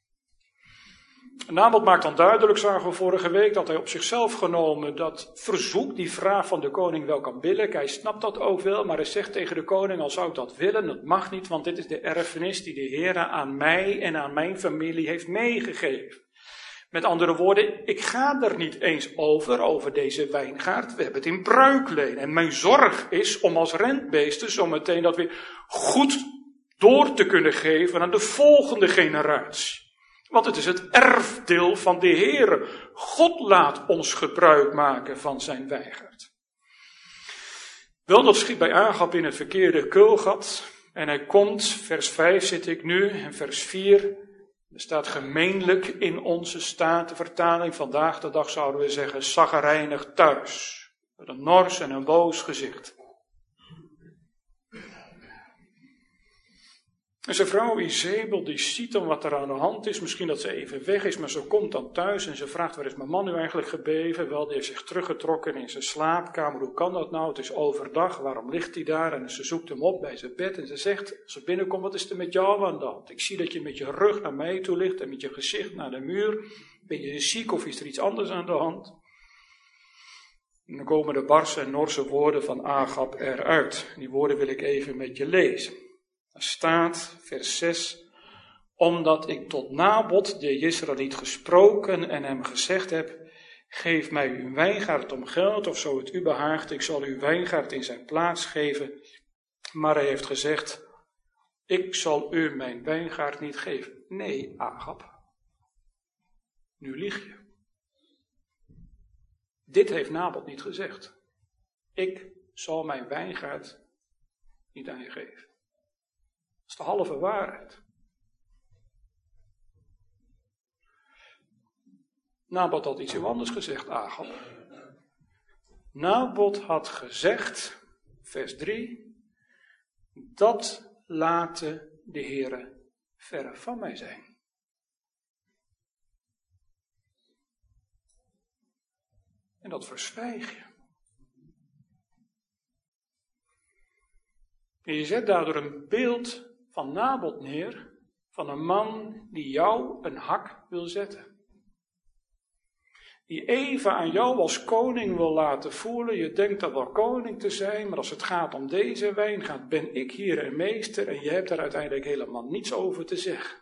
Nabot maakt dan duidelijk, zagen we vorige week, dat hij op zichzelf genomen dat verzoek, die vraag van de koning wel kan billijken. Hij snapt dat ook wel, maar hij zegt tegen de koning, al zou ik dat willen, dat mag niet, want dit is de erfenis die de Heere aan mij en aan mijn familie heeft meegegeven. Met andere woorden, ik ga er niet eens over deze wijngaard. We hebben het in bruikleen. En mijn zorg is om als rentmeester zometeen dat weer goed door te kunnen geven aan de volgende generatie. Want het is het erfdeel van de Heere. God laat ons gebruik maken van zijn wijngaard. Wel, dat schiet bij Agab in het verkeerde keulgat. En hij komt, vers 5 zit ik nu, en vers 4... Er staat gemeenlijk in onze statenvertaling, vandaag de dag zouden we zeggen, chagrijnig thuis. Met een nors en een boos gezicht. En zijn vrouw Izebel, die ziet dan wat er aan de hand is. Misschien dat ze even weg is, maar ze komt dan thuis en ze vraagt, waar is mijn man nu eigenlijk gebleven? Wel, die heeft zich teruggetrokken in zijn slaapkamer. Hoe kan dat nou? Het is overdag, waarom ligt hij daar? En ze zoekt hem op bij zijn bed en ze zegt, als ze binnenkomt, wat is er met jou aan de hand? Ik zie dat je met je rug naar mij toe ligt en met je gezicht naar de muur. Ben je ziek of is er iets anders aan de hand? En dan komen de barse en norse woorden van Agab eruit. Die woorden wil ik even met je lezen. Er staat, vers 6, omdat ik tot Nabot, de Jezreeliet, gesproken en hem gezegd heb, geef mij uw wijngaard om geld, of zo het u behaagt, ik zal uw wijngaard in zijn plaats geven. Maar hij heeft gezegd, ik zal u mijn wijngaard niet geven. Nee, Agab, nu lieg je. Dit heeft Nabot niet gezegd. Ik zal mijn wijngaard niet aan je geven. Dat is de halve waarheid. Nabot had iets heel anders gezegd, Agab. Nabot had gezegd, vers 3, dat laten de Heere verre van mij zijn. En dat verzwijg je. En je zet daardoor een beeld van Nabot neer, van een man die jou een hak wil zetten. Die even aan jou als koning wil laten voelen, je denkt dat wel koning te zijn, maar als het gaat om deze wijngaard, ben ik hier een meester en je hebt daar uiteindelijk helemaal niets over te zeggen.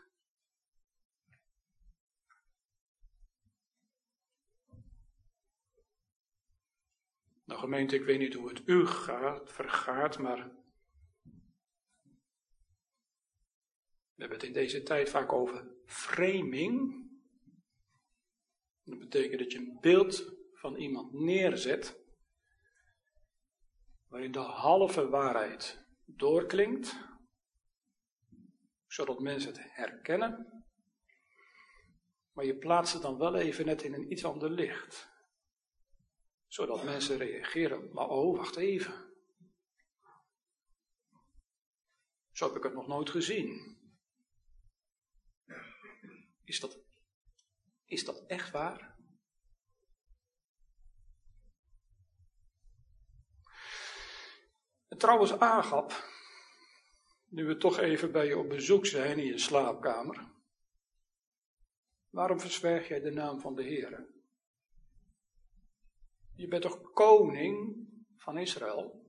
Nou gemeente, ik weet niet hoe het u vergaat, maar we hebben het in deze tijd vaak over framing. Dat betekent dat je een beeld van iemand neerzet, waarin de halve waarheid doorklinkt, zodat mensen het herkennen, maar je plaatst het dan wel even net in een iets ander licht, zodat mensen reageren, maar oh, wacht even. Zo heb ik het nog nooit gezien. Is dat echt waar? En trouwens, Agab, nu we toch even bij je op bezoek zijn in je slaapkamer, waarom verzwijg jij de naam van de Heere? Je bent toch koning van Israël?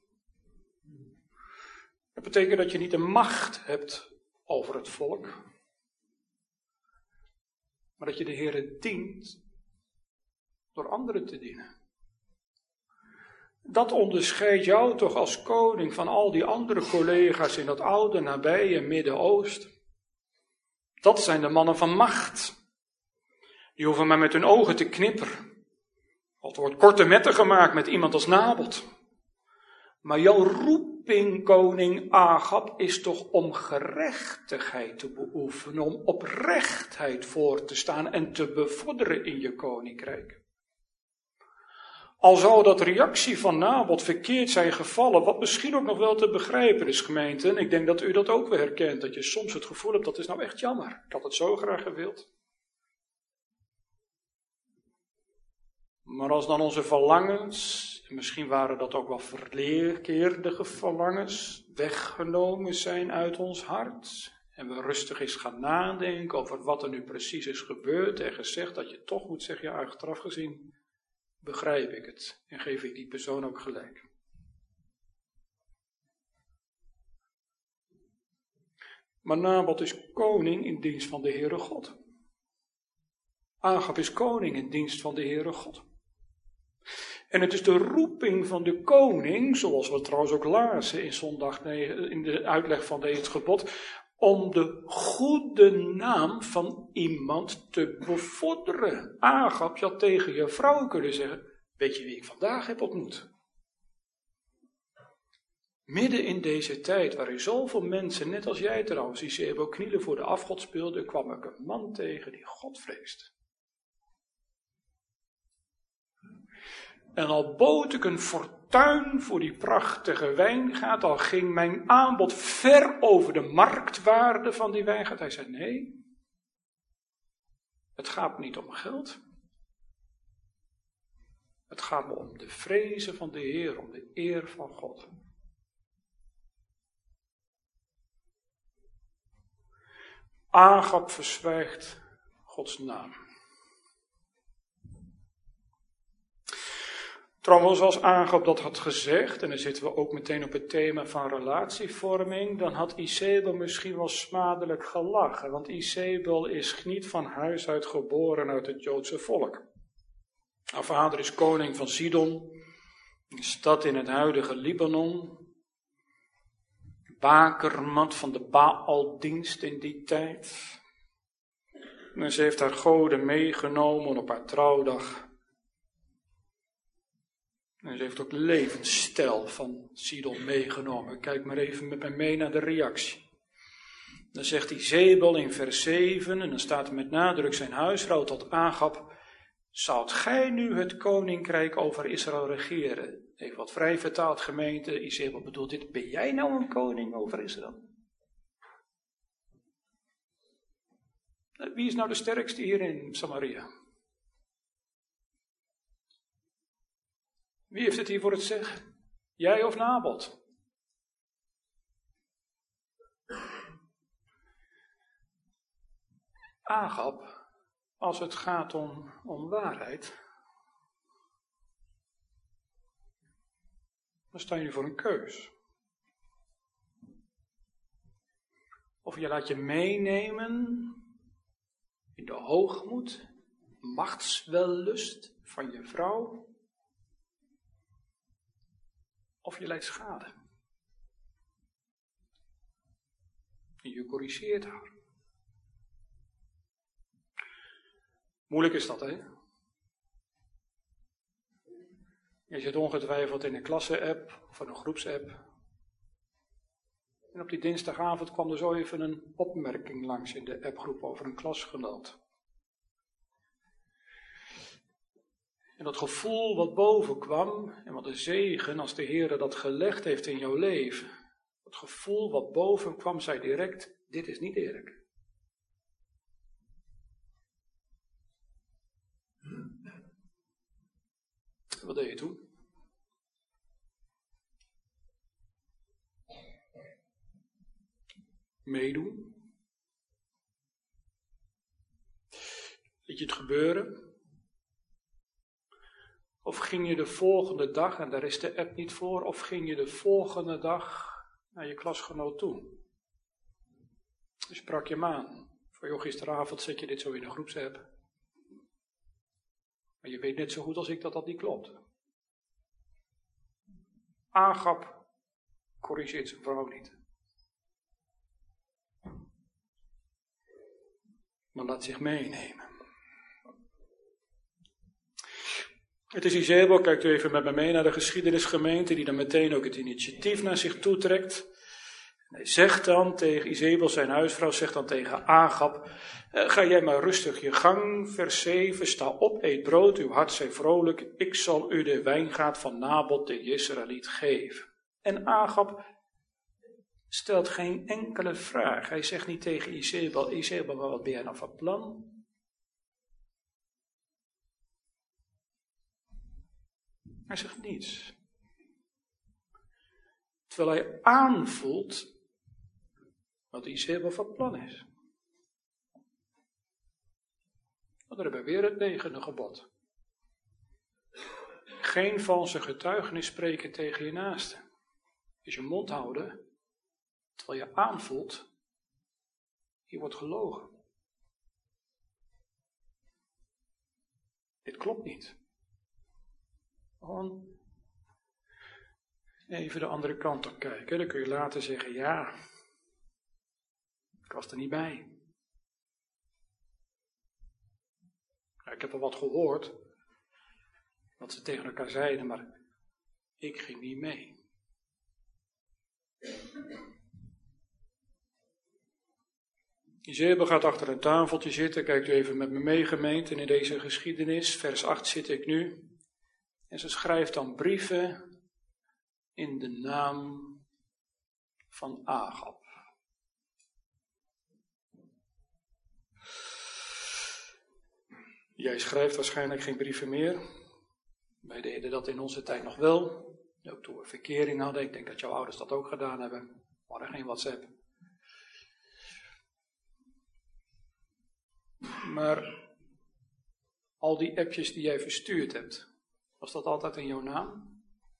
Dat betekent dat je niet de macht hebt over het volk. maar dat je de Heere dient door anderen te dienen. Dat onderscheidt jou toch als koning van al die andere collega's in dat oude, nabije Midden-Oosten. Dat zijn de mannen van macht. Die hoeven maar met hun ogen te knipperen. Of er wordt korte metten gemaakt met iemand als Nabot. Maar jouw roeping, koning Agab, is toch om gerechtigheid te beoefenen, om oprechtheid voor te staan en te bevorderen in je koninkrijk. Al zou dat reactie van Nabot verkeerd zijn gevallen, wat misschien ook nog wel te begrijpen is, gemeente, en ik denk dat u dat ook wel herkent, dat je soms het gevoel hebt, dat is nou echt jammer, ik had het zo graag gewild. Maar als dan onze verlangens, en misschien waren dat ook wel verkeerde verlangens, weggenomen zijn uit ons hart, en we rustig eens gaan nadenken over wat er nu precies is gebeurd en gezegd, dat je toch moet zeggen, ja, achteraf gezien begrijp ik het en geef ik die persoon ook gelijk. Maar Nabot is koning in dienst van de Heere God. Agab is koning in dienst van de Heere God. En het is de roeping van de koning, zoals we trouwens ook lazen in zondag 9, in de uitleg van dit gebod, om de goede naam van iemand te bevorderen. Agab, je had tegen je vrouw kunnen zeggen, weet je wie ik vandaag heb ontmoet? Midden in deze tijd, waarin zoveel mensen, net als jij trouwens, die Izebel knielen voor de afgod speelden, kwam ik een man tegen die God vreest. En al bood ik een fortuin voor die prachtige wijngaard, al ging mijn aanbod ver over de marktwaarde van die wijngaard. Hij zei, nee, het gaat niet om geld. Het gaat me om de vrezen van de Heer, om de eer van God. Agab verzwijgt Gods naam. Trouwens, als Agab dat had gezegd, en dan zitten we ook meteen op het thema van relatievorming, dan had Izebel misschien wel smadelijk gelachen, want Izebel is niet van huis uit geboren uit het Joodse volk. Haar vader is koning van Sidon, een stad in het huidige Libanon, bakermat van de Baaldienst in die tijd. En ze heeft haar goden meegenomen op haar trouwdag. En ze heeft ook de levensstijl van Sidon meegenomen. Kijk maar even met mij mee naar de reactie. Dan zegt Izebel in vers 7, en dan staat er met nadruk zijn huisvrouw tot Agab, zoudt gij nu het koninkrijk over Israël regeren? Even wat vrij vertaald, gemeente. Izebel bedoelt dit, ben jij nou een koning over Israël? Wie is nou de sterkste hier in Samaria? Wie heeft het hier voor het zeggen? Jij of Nabot? Agab, als het gaat om waarheid, dan sta je voor een keus. Of je laat je meenemen in de hoogmoed, machtswellust van je vrouw, of je leidt schade. En je corrigeert haar. Moeilijk is dat, hè? Je zit ongetwijfeld in een klasse-app of een groepsapp. En op die dinsdagavond kwam er zo even een opmerking langs in de appgroep over een klasgenoot. En dat gevoel wat boven kwam, en wat een zegen als de Heer dat gelegd heeft in jouw leven. Dat gevoel wat boven kwam, zei direct, dit is niet eerlijk. Wat deed je toen? Meedoen? Liet je het gebeuren? Of ging je de volgende dag, en daar is de app niet voor, of ging je de volgende dag naar je klasgenoot toe? Je sprak je hem aan, Van joh, gisteravond zet je dit zo in een groepsapp. Maar je weet net zo goed als ik dat dat niet klopt. Agab corrigeert zijn vrouw niet. Maar laat zich meenemen. Het is Izebel, kijkt u even met me mee naar de geschiedenisgemeente, die dan meteen ook het initiatief naar zich toetrekt. Hij zegt dan tegen Izebel, zijn huisvrouw, zegt dan tegen Agab, ga jij maar rustig je gang, vers 7, sta op, eet brood, uw hart zij vrolijk, ik zal u de wijngaard van Nabot de Jezreeliet geven. En Agab stelt geen enkele vraag. Hij zegt niet tegen Izebel, Izebel, maar wat ben jij nou van plan? Hij zegt niets. Terwijl hij aanvoelt wat Izebel van plan is. Want dan hebben we weer het 9e gebod. Geen valse getuigenis spreken tegen je naaste. Dus je mond houden, terwijl je aanvoelt, hier wordt gelogen. Dit klopt niet. Gewoon even de andere kant op kijken. Dan kun je later zeggen, ja, ik was er niet bij. Ja, ik heb wel wat gehoord, wat ze tegen elkaar zeiden, maar ik ging niet mee. Izebel gaat achter een tafeltje zitten, kijkt u even met me mee, gemeente, en in deze geschiedenis, vers 8 zit ik nu. En ze schrijft dan brieven in de naam van Agab. Jij schrijft waarschijnlijk geen brieven meer. Wij deden dat in onze tijd nog wel. Ook toen we verkering hadden. Ik denk dat jouw ouders dat ook gedaan hebben. We hadden geen WhatsApp. Maar al die appjes die jij verstuurd hebt, was dat altijd in jouw naam?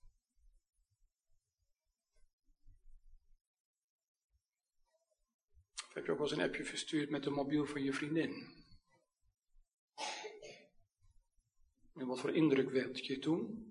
Of heb je ook wel eens een appje verstuurd met de mobiel van je vriendin? En wat voor indruk werd je toen?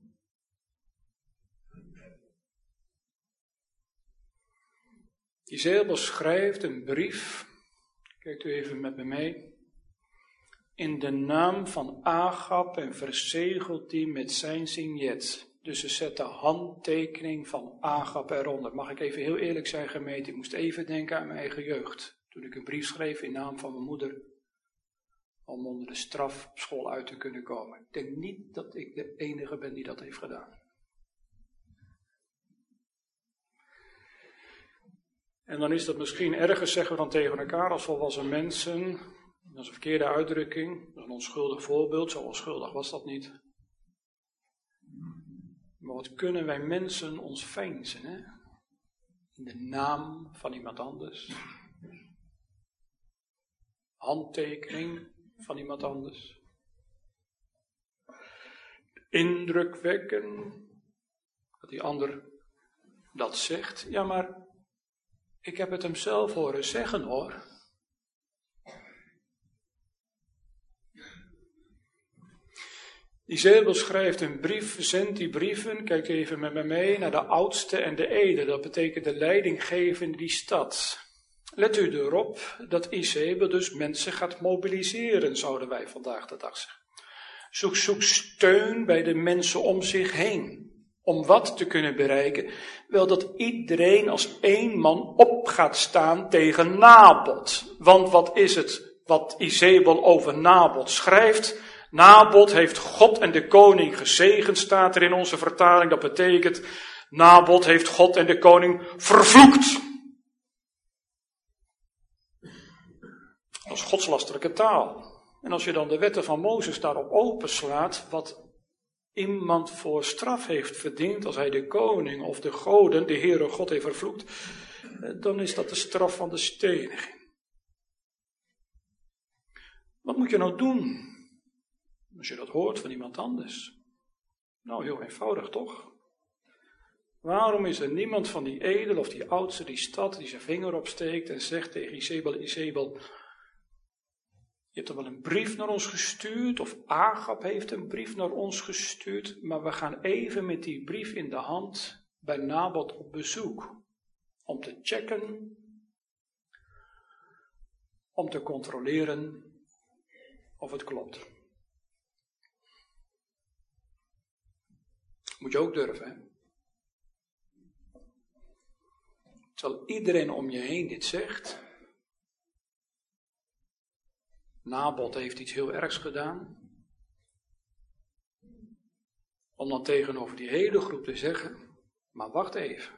Izebel schrijft een brief, kijkt u even met me mee, in de naam van Agab en verzegelt die met zijn signet. Dus ze zet de handtekening van Agab eronder. Mag ik even heel eerlijk zijn, gemeente, ik moest even denken aan mijn eigen jeugd. Toen ik een brief schreef in naam van mijn moeder, om onder de straf op school uit te kunnen komen. Ik denk niet dat ik de enige ben die dat heeft gedaan. En dan is dat misschien ergens, zeggen we dan tegen elkaar als volwassen mensen, dat is een verkeerde uitdrukking, dat is een onschuldig voorbeeld, zo onschuldig was dat niet. Maar wat kunnen wij mensen ons veinzen, hè? In de naam van iemand anders. Handtekening van iemand anders. Indruk wekken dat die ander dat zegt. Ja, maar ik heb het hem zelf horen zeggen, hoor. Izebel schrijft een brief, zendt die brieven, kijk even met me mee, naar de oudste en de edelen. Dat betekent de leidinggevende die stad. Let u erop dat Izebel dus mensen gaat mobiliseren, zouden wij vandaag de dag zeggen. Zoek steun bij de mensen om zich heen. Om wat te kunnen bereiken? Wel dat iedereen als één man op gaat staan tegen Nabot. Want wat is het wat Izebel over Nabot schrijft? Nabot heeft God en de koning gezegend, staat er in onze vertaling. Dat betekent, Nabot heeft God en de koning vervloekt. Dat is godslasterlijke taal. En als je dan de wetten van Mozes daarop openslaat, wat iemand voor straf heeft verdiend, als hij de koning of de goden, de Heere God heeft vervloekt, dan is dat de straf van de steniging. Wat moet je nou doen als je dat hoort van iemand anders? Nou, heel eenvoudig toch? Waarom is er niemand van die edel of die oudste, die stad, die zijn vinger opsteekt en zegt tegen Izebel, Izebel, Je hebt er wel een brief naar ons gestuurd, of Agab heeft een brief naar ons gestuurd, maar we gaan even met die brief in de hand bij Nabot op bezoek. Om te checken, om te controleren of het klopt. Moet je ook durven, hè? Terwijl iedereen om je heen dit zegt. Nabot heeft iets heel ergs gedaan. Om dan tegenover die hele groep te zeggen, maar wacht even.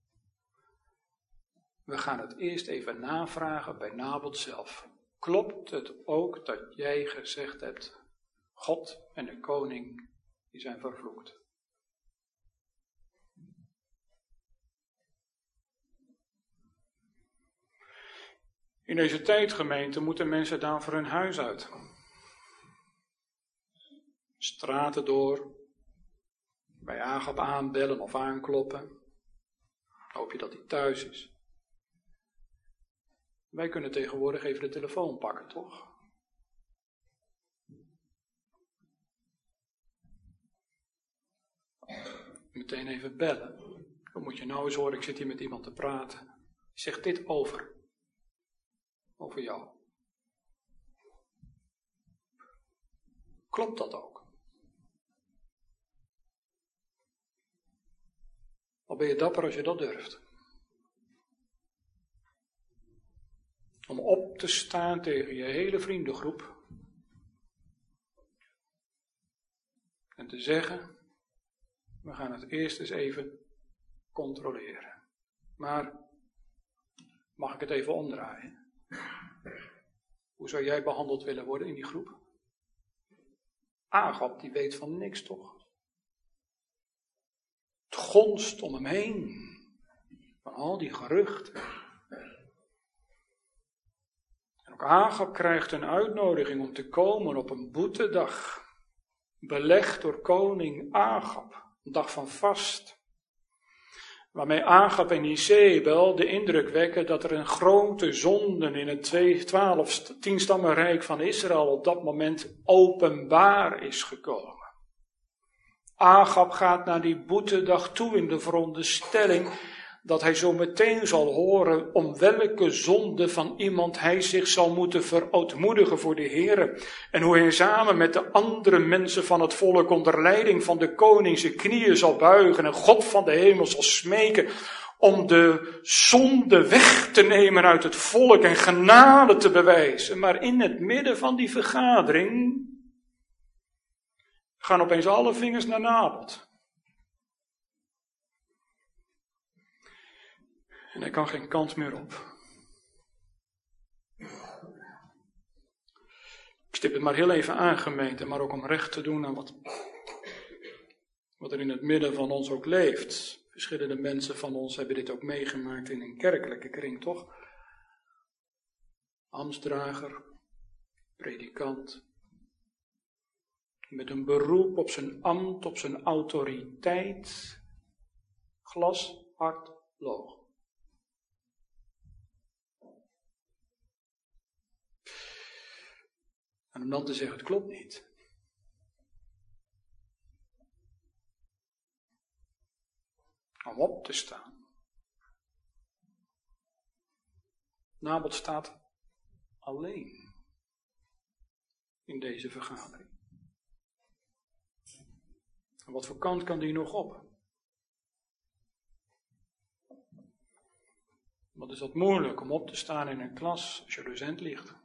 We gaan het eerst even navragen bij Nabot zelf. Klopt het ook dat jij gezegd hebt, God en de koning, die zijn vervloekt? In deze tijd, gemeente, moeten mensen dan voor hun huis uit. Straten door, bij Agab aanbellen of aankloppen. Hoop je dat hij thuis is. Wij kunnen tegenwoordig even de telefoon pakken, toch? Meteen even bellen. Dan moet je nou eens horen, ik zit hier met iemand te praten. Zeg dit over jou. Klopt dat ook? Of ben je dapper als je dat durft? Om op te staan tegen je hele vriendengroep. En te zeggen, we gaan het eerst eens even controleren. Maar, mag ik het even omdraaien? Hoe zou jij behandeld willen worden in die groep? Agab, die weet van niks toch? Het gonst om hem heen. Van al die geruchten. En ook Agab krijgt een uitnodiging om te komen op een boetedag. Belegd door koning Agab. Een dag van vast. Waarmee Agab en Izebel de indruk wekken dat er een grote zonde in het 10-stammenrijk van Israël op dat moment openbaar is gekomen. Agab gaat naar die boetedag toe in de veronderstelling dat hij zo meteen zal horen om welke zonde van iemand hij zich zal moeten verootmoedigen voor de Heere. En hoe hij samen met de andere mensen van het volk onder leiding van de koning zijn knieën zal buigen en God van de hemel zal smeken om de zonde weg te nemen uit het volk en genade te bewijzen. Maar in het midden van die vergadering gaan opeens alle vingers naar Nabot. En hij kan geen kant meer op. Ik stip het maar heel even aan, gemeente, maar ook om recht te doen aan wat er in het midden van ons ook leeft. Verschillende mensen van ons hebben dit ook meegemaakt in een kerkelijke kring, toch? Ambtsdrager, predikant, met een beroep op zijn ambt, op zijn autoriteit, glashard loog. En om dan te zeggen, het klopt niet. Om op te staan. Nabot staat alleen in deze vergadering. En wat voor kant kan die nog op? Wat is dat moeilijk om op te staan in een klas als je docent ligt?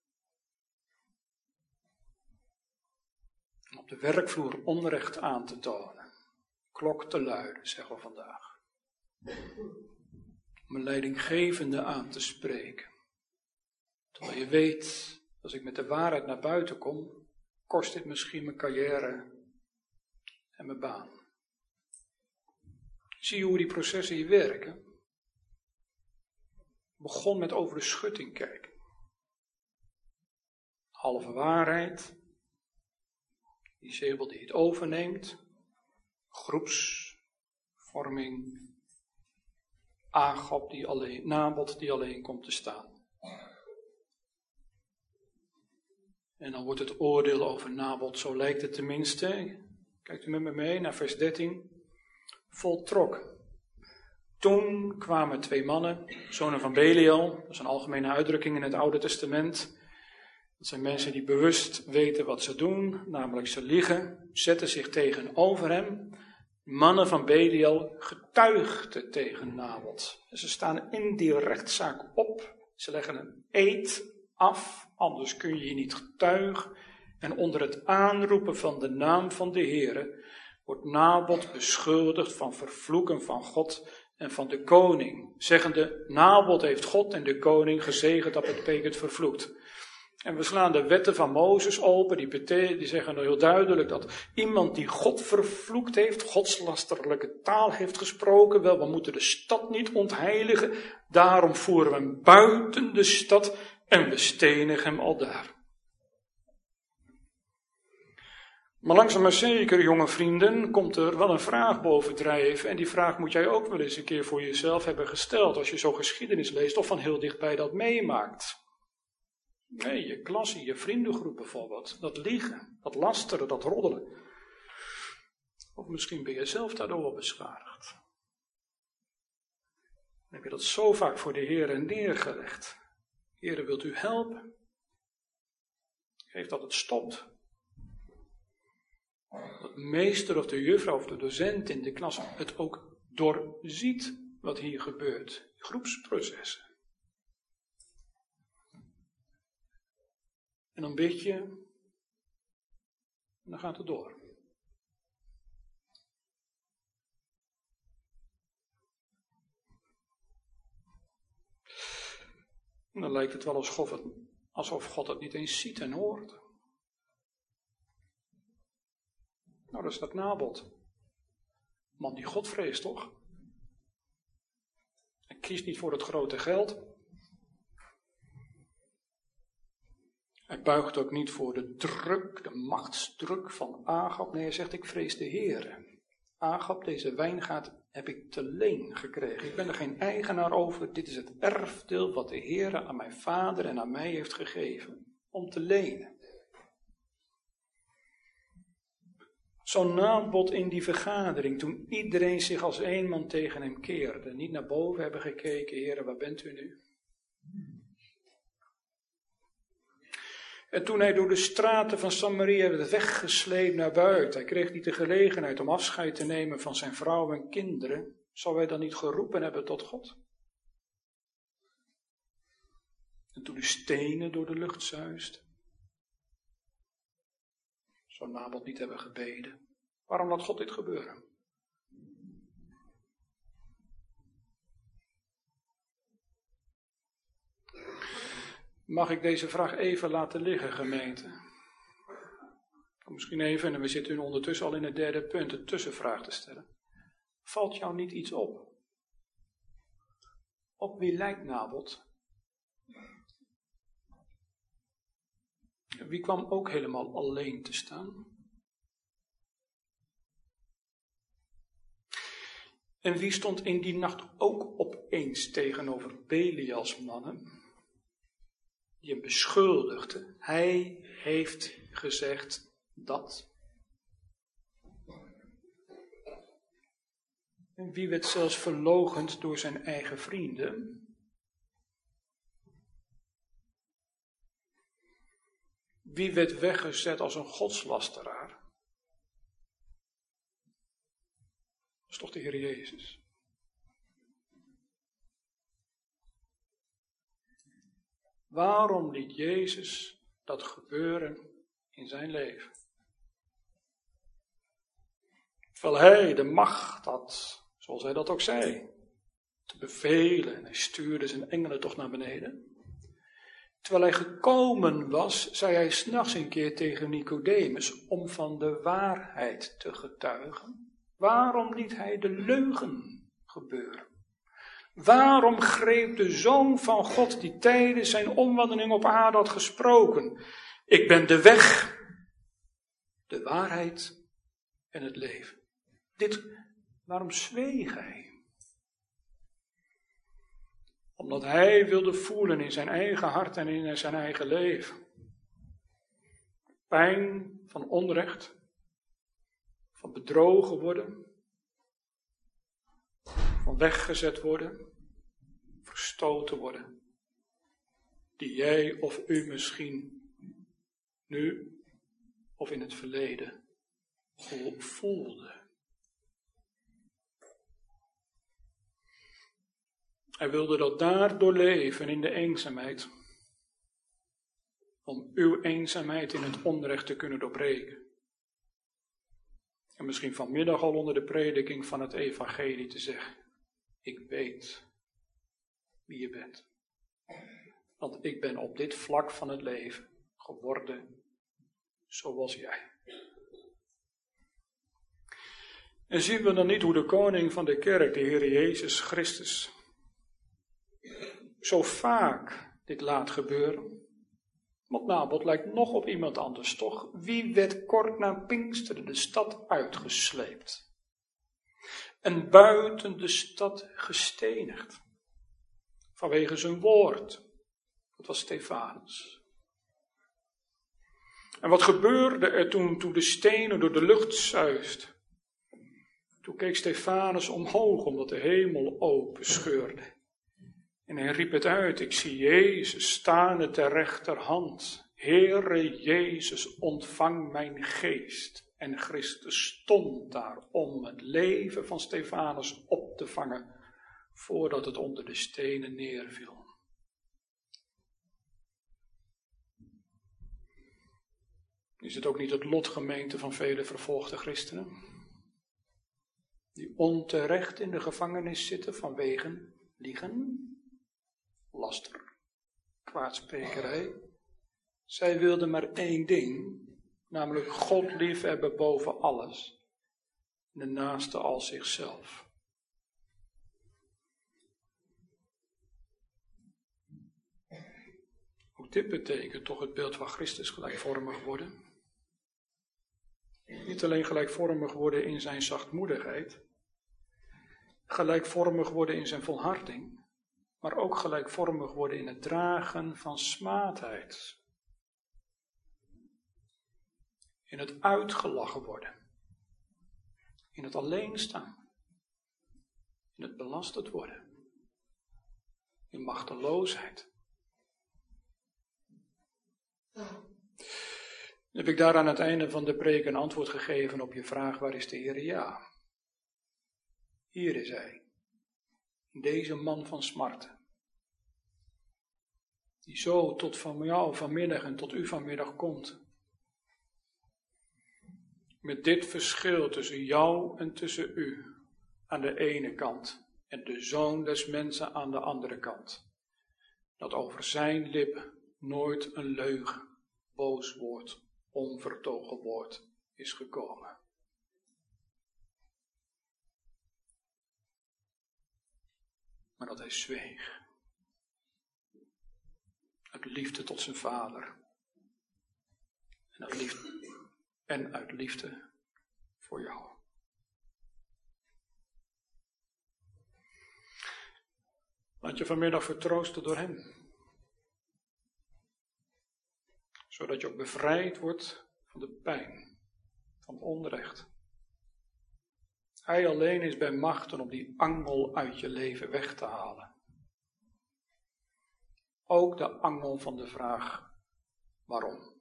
Op de werkvloer onrecht aan te tonen. Klok te luiden, zeggen we vandaag. Om een leidinggevende aan te spreken. Terwijl je weet, als ik met de waarheid naar buiten kom, kost dit misschien mijn carrière en mijn baan. Zie je hoe die processen hier werken? Begon met over de schutting kijken. Halve waarheid. Izebel die het overneemt. Groepsvorming. Agab die alleen, Nabot die alleen komt te staan. En dan wordt het oordeel over Nabot, zo lijkt het tenminste, kijkt u met me mee naar vers 13, voltrokken. Toen kwamen 2 mannen, zonen van Belial, dat is een algemene uitdrukking in het Oude Testament. Dat zijn mensen die bewust weten wat ze doen, namelijk ze liegen, zetten zich tegenover hem. Mannen van Belial getuigden tegen Nabot. Ze staan in die rechtszaak op, ze leggen een eed af, anders kun je hier niet getuigen. En onder het aanroepen van de naam van de Heere wordt Nabot beschuldigd van vervloeken van God en van de koning. Zeggende, Nabot heeft God en de koning gezegend, dat betekent vervloekt. En we slaan de wetten van Mozes open, die zeggen heel duidelijk dat iemand die God vervloekt heeft, godslasterlijke taal heeft gesproken, wel, we moeten de stad niet ontheiligen, daarom voeren we hem buiten de stad en we stenigen hem aldaar. Maar langzaam maar zeker, jonge vrienden, komt er wel een vraag bovendrijven. En die vraag moet jij ook wel eens een keer voor jezelf hebben gesteld, als je zo geschiedenis leest of van heel dichtbij dat meemaakt. Nee, je klas, je vriendengroep bijvoorbeeld. Dat liegen, dat lasteren, dat roddelen. Of misschien ben je zelf daardoor wel beschadigd. Dan heb je dat zo vaak voor de Heer neergelegd. Heer, wilt u helpen? Geef dat het stopt. Dat de meester of de juffrouw of de docent in de klas het ook doorziet wat hier gebeurt. Groepsprocessen. En dan bid je, en dan gaat het door. En dan lijkt het wel alsof God het niet eens ziet en hoort. Nou, dat is dat Nabot. Man die God vreest, toch? Hij kiest niet voor het grote geld. Hij buigt ook niet voor de druk, de machtsdruk van Agab. Nee, hij zegt, ik vrees de Heere. Agab, deze wijngaard heb ik te leen gekregen. Ik ben er geen eigenaar over. Dit is het erfdeel wat de Heere aan mijn vader en aan mij heeft gegeven. Om te lenen. Zo'n Nabot in die vergadering, toen iedereen zich als één man tegen hem keerde. Niet naar boven hebben gekeken, Heere, waar bent u nu? En toen hij door de straten van Samaria werd weggesleept naar buiten, hij kreeg niet de gelegenheid om afscheid te nemen van zijn vrouw en kinderen, zou hij dan niet geroepen hebben tot God? En toen de stenen door de lucht zuisten, zou Nabot niet hebben gebeden. Waarom laat God dit gebeuren? Mag ik deze vraag even laten liggen, gemeente? Misschien even, en we zitten nu ondertussen al in het 3e punt, een tussenvraag te stellen. Valt jou niet iets op? Op wie lijkt Nabot? Wie kwam ook helemaal alleen te staan? En wie stond in die nacht ook opeens tegenover Belials mannen? Die hem beschuldigde. Hij heeft gezegd dat. En wie werd zelfs verloochend door zijn eigen vrienden? Wie werd weggezet als een godslasteraar? Dat is toch de Heer Jezus? Waarom liet Jezus dat gebeuren in zijn leven? Terwijl hij de macht had, zoals hij dat ook zei, te bevelen. En hij stuurde zijn engelen toch naar beneden. Terwijl hij gekomen was, zei hij 's nachts een keer tegen Nicodemus om van de waarheid te getuigen. Waarom liet hij de leugen gebeuren? Waarom greep de Zoon van God, die tijdens zijn omwandeling op aarde had gesproken: ik ben de weg, de waarheid en het leven. Waarom zweeg hij? Omdat hij wilde voelen in zijn eigen hart en in zijn eigen leven pijn van onrecht, van bedrogen worden, van weggezet worden, verstoten worden, die jij of u misschien nu of in het verleden voelde. Hij wilde dat daar doorleven in de eenzaamheid, om uw eenzaamheid in het onrecht te kunnen doorbreken. En misschien vanmiddag al onder de prediking van het evangelie te zeggen, ik weet wie je bent. Want ik ben op dit vlak van het leven geworden zoals jij. En zien we dan niet hoe de koning van de kerk, de Heer Jezus Christus, zo vaak dit laat gebeuren? Want Nabot lijkt nog op iemand anders, toch? Wie werd kort na Pinksteren de stad uitgesleept? En buiten de stad gestenigd. Vanwege zijn woord. Dat was Stefanus. En wat gebeurde er toen de stenen door de lucht zuisten? Toen keek Stefanus omhoog, omdat de hemel open scheurde. En hij riep het uit, ik zie Jezus staan ter rechterhand. Heere Jezus, ontvang mijn geest. En Christus stond daar om het leven van Stefanus op te vangen, voordat het onder de stenen neerviel. Is het ook niet het lot, gemeente, van vele vervolgde christenen, die onterecht in de gevangenis zitten vanwege liegen, laster, kwaadsprekerij? Zij wilden maar één ding, namelijk God liefhebben boven alles, en de naaste als zichzelf. Ook dit betekent toch het beeld van Christus gelijkvormig worden. Niet alleen gelijkvormig worden in zijn zachtmoedigheid, gelijkvormig worden in zijn volharding, maar ook gelijkvormig worden in het dragen van smaadheid. In het uitgelachen worden, in het alleenstaan, in het belasterd worden, in machteloosheid. Heb ik daar aan het einde van de preek een antwoord gegeven op je vraag, waar is de Heer? Ja. Hier is hij. Deze man van smarten. Die zo tot van jou vanmiddag en tot u vanmiddag komt. Met dit verschil tussen jou en tussen u aan de ene kant en de Zoon des Mensen aan de andere kant. Dat over zijn lip nooit een leugen, boos woord, onvertogen woord is gekomen. Maar dat hij zweeg. Uit liefde tot zijn vader. En uit liefde voor jou. Laat je vanmiddag vertroosten door hem. Zodat je ook bevrijd wordt van de pijn, van het onrecht. Hij alleen is bij machten om die angel uit je leven weg te halen. Ook de angel van de vraag, waarom?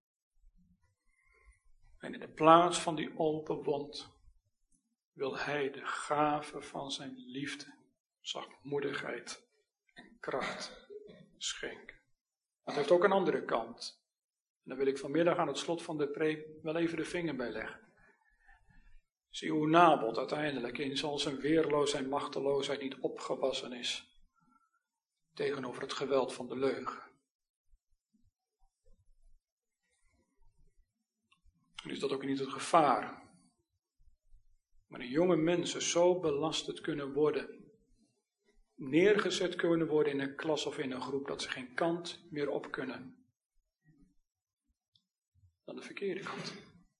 En in de plaats van die open wond wil hij de gave van zijn liefde, zachtmoedigheid en kracht schenken. Dat heeft ook een andere kant. En daar wil ik vanmiddag aan het slot van de preek wel even de vinger bij leggen. Zie hoe Nabot uiteindelijk in al zijn weerloosheid en machteloosheid niet opgewassen is tegenover het geweld van de leugen. En is dat ook niet het gevaar? Wanneer jonge mensen zo belasterd kunnen worden, neergezet kunnen worden in een klas of in een groep, dat ze geen kant meer op kunnen dan de verkeerde kant.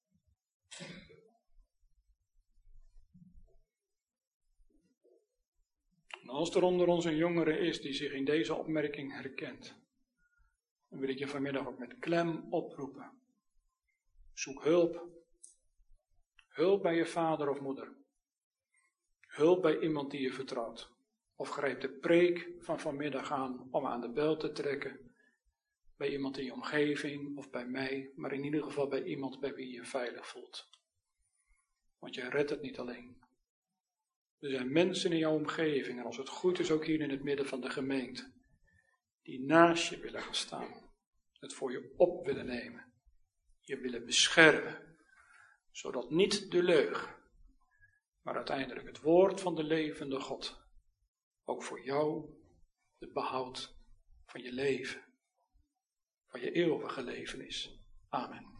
En als er onder ons een jongere is die zich in deze opmerking herkent, dan wil ik je vanmiddag ook met klem oproepen. Zoek hulp. Hulp bij je vader of moeder. Hulp bij iemand die je vertrouwt. Of grijp de preek van vanmiddag aan om aan de bel te trekken. Bij iemand in je omgeving of bij mij, maar in ieder geval bij iemand bij wie je je veilig voelt. Want je redt het niet alleen. Er zijn mensen in jouw omgeving, en als het goed is ook hier in het midden van de gemeente, die naast je willen gaan staan. Het voor je op willen nemen. Je willen beschermen. Zodat niet de leugen, maar uiteindelijk het woord van de levende God ook voor jou het behoud van je leven, van je eeuwige leven is. Amen.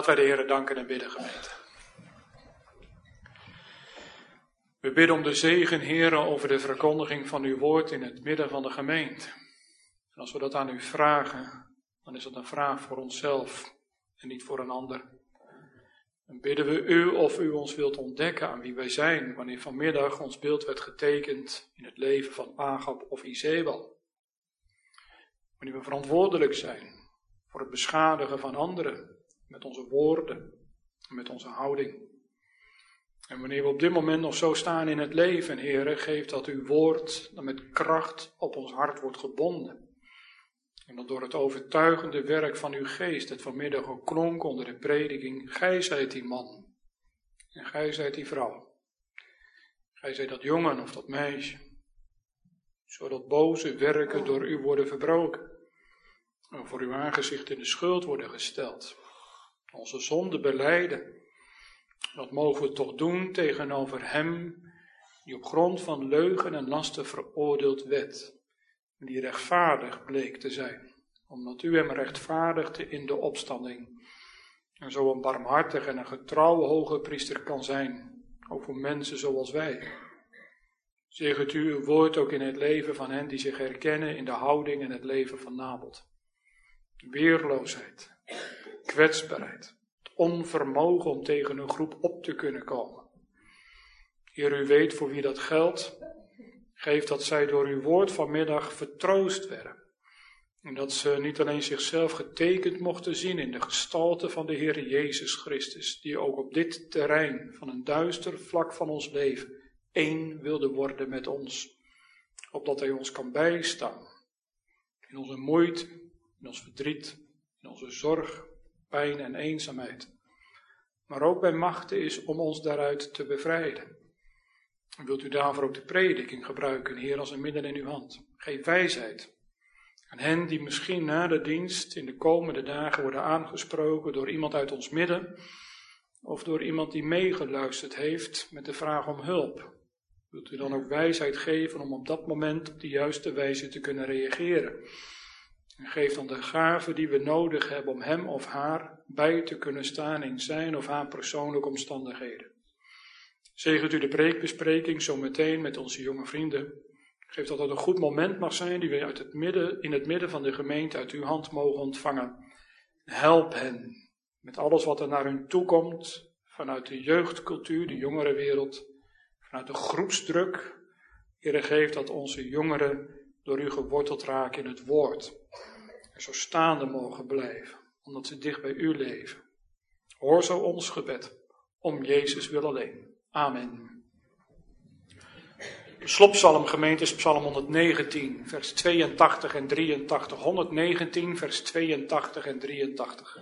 wij de Heere danken en bidden, gemeente. We bidden om de zegen, Heere, over de verkondiging van uw woord in het midden van de gemeente. En als we dat aan u vragen, dan is het een vraag voor onszelf en niet voor een ander. Dan bidden we u of u ons wilt ontdekken aan wie wij zijn, wanneer vanmiddag ons beeld werd getekend in het leven van Agab of Izebel. Wanneer we verantwoordelijk zijn voor het beschadigen van anderen, met onze woorden en met onze houding. En wanneer we op dit moment nog zo staan in het leven, Heere, geef dat uw woord dan met kracht op ons hart wordt gebonden. En dat door het overtuigende werk van uw geest, het vanmiddag ook klonk onder de prediking, gij zijt die man en gij zijt die vrouw. Gij zijt dat jongen of dat meisje, zodat boze werken door u worden verbroken en voor uw aangezicht in de schuld worden gesteld. Onze zonde belijden, dat mogen we toch doen tegenover hem die op grond van leugen en laster veroordeeld werd, die rechtvaardig bleek te zijn, omdat u hem rechtvaardigde in de opstanding en zo een barmhartig en een getrouwe hoge priester kan zijn, ook voor mensen zoals wij. Zegent u uw woord ook in het leven van hen die zich herkennen in de houding en het leven van Nabot. Weerloosheid, kwetsbaarheid, het onvermogen om tegen een groep op te kunnen komen. Heer, u weet voor wie dat geldt. Geef dat zij door uw woord vanmiddag vertroost werden. En dat ze niet alleen zichzelf getekend mochten zien in de gestalte van de Heer Jezus Christus, die ook op dit terrein van een duister vlak van ons leven één wilde worden met ons, opdat hij ons kan bijstaan in onze moeite, in ons verdriet, in onze zorg, pijn en eenzaamheid. Maar ook bij machten is om ons daaruit te bevrijden. En wilt u daarvoor ook de prediking gebruiken, Heer, als een middel in uw hand. Geef wijsheid aan hen die misschien na de dienst in de komende dagen worden aangesproken door iemand uit ons midden, of door iemand die meegeluisterd heeft met de vraag om hulp. Wilt u dan ook wijsheid geven om op dat moment op de juiste wijze te kunnen reageren. En geef dan de gaven die we nodig hebben om hem of haar bij te kunnen staan in zijn of haar persoonlijke omstandigheden. Zegent u de preekbespreking zo meteen met onze jonge vrienden. Geef dat het een goed moment mag zijn die we in het midden van de gemeente uit uw hand mogen ontvangen. Help hen met alles wat er naar hun toe komt, vanuit de jeugdcultuur, de jongerenwereld, vanuit de groepsdruk. Heere, geef dat onze jongeren door u geworteld raken in het woord. En zo staande mogen blijven, omdat ze dicht bij u leven. Hoor zo ons gebed, om Jezus wil alleen. Amen. De slotpsalm, gemeente, is psalm 119, vers 82 en 83. 119, vers 82 en 83.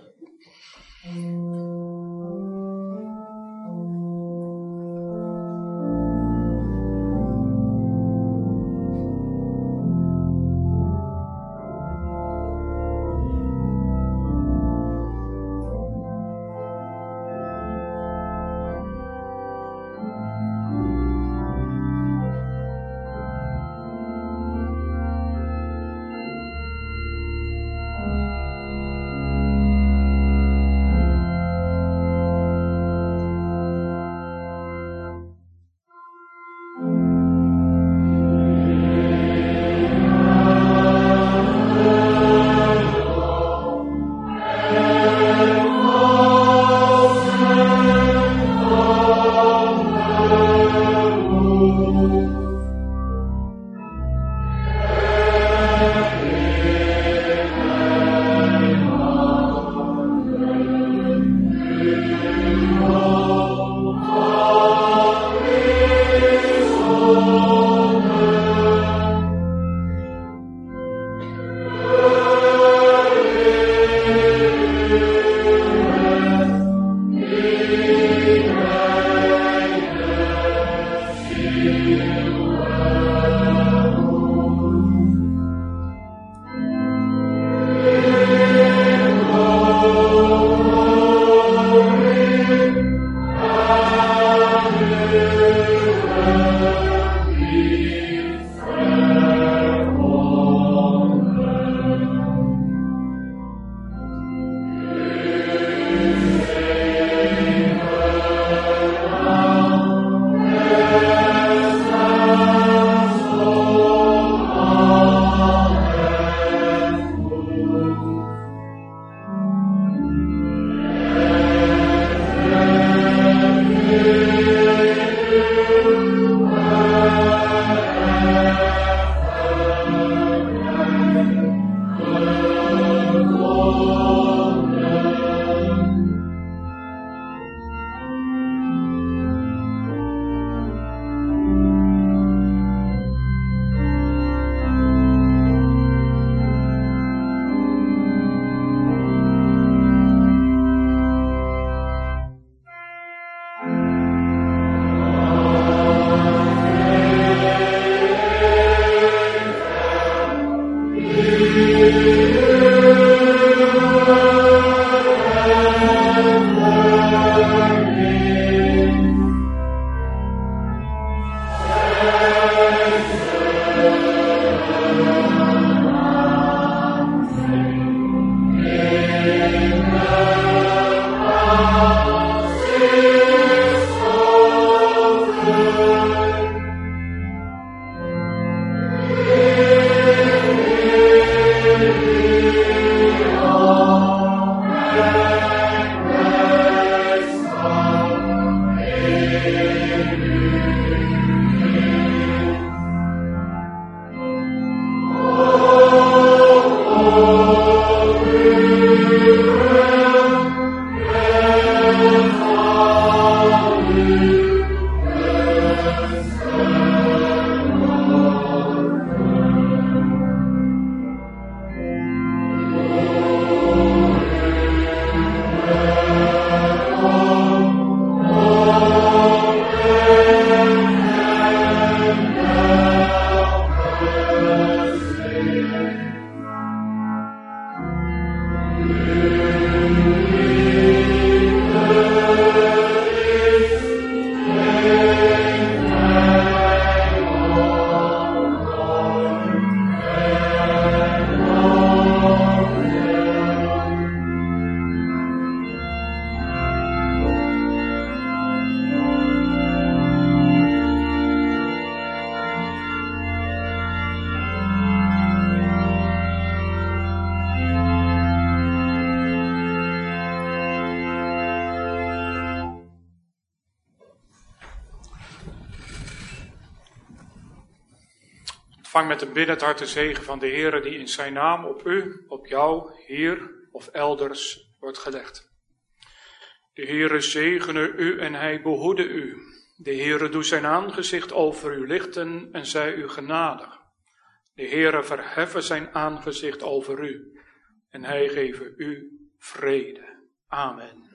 Ontvang met een biddend hart de zegen van de Heere die in zijn naam op u, op jou, hier of elders wordt gelegd. De Heere zegene u en hij behoede u. De Heere doet zijn aangezicht over u lichten en zij u genadig. De Heere verheffen zijn aangezicht over u en hij geven u vrede. Amen.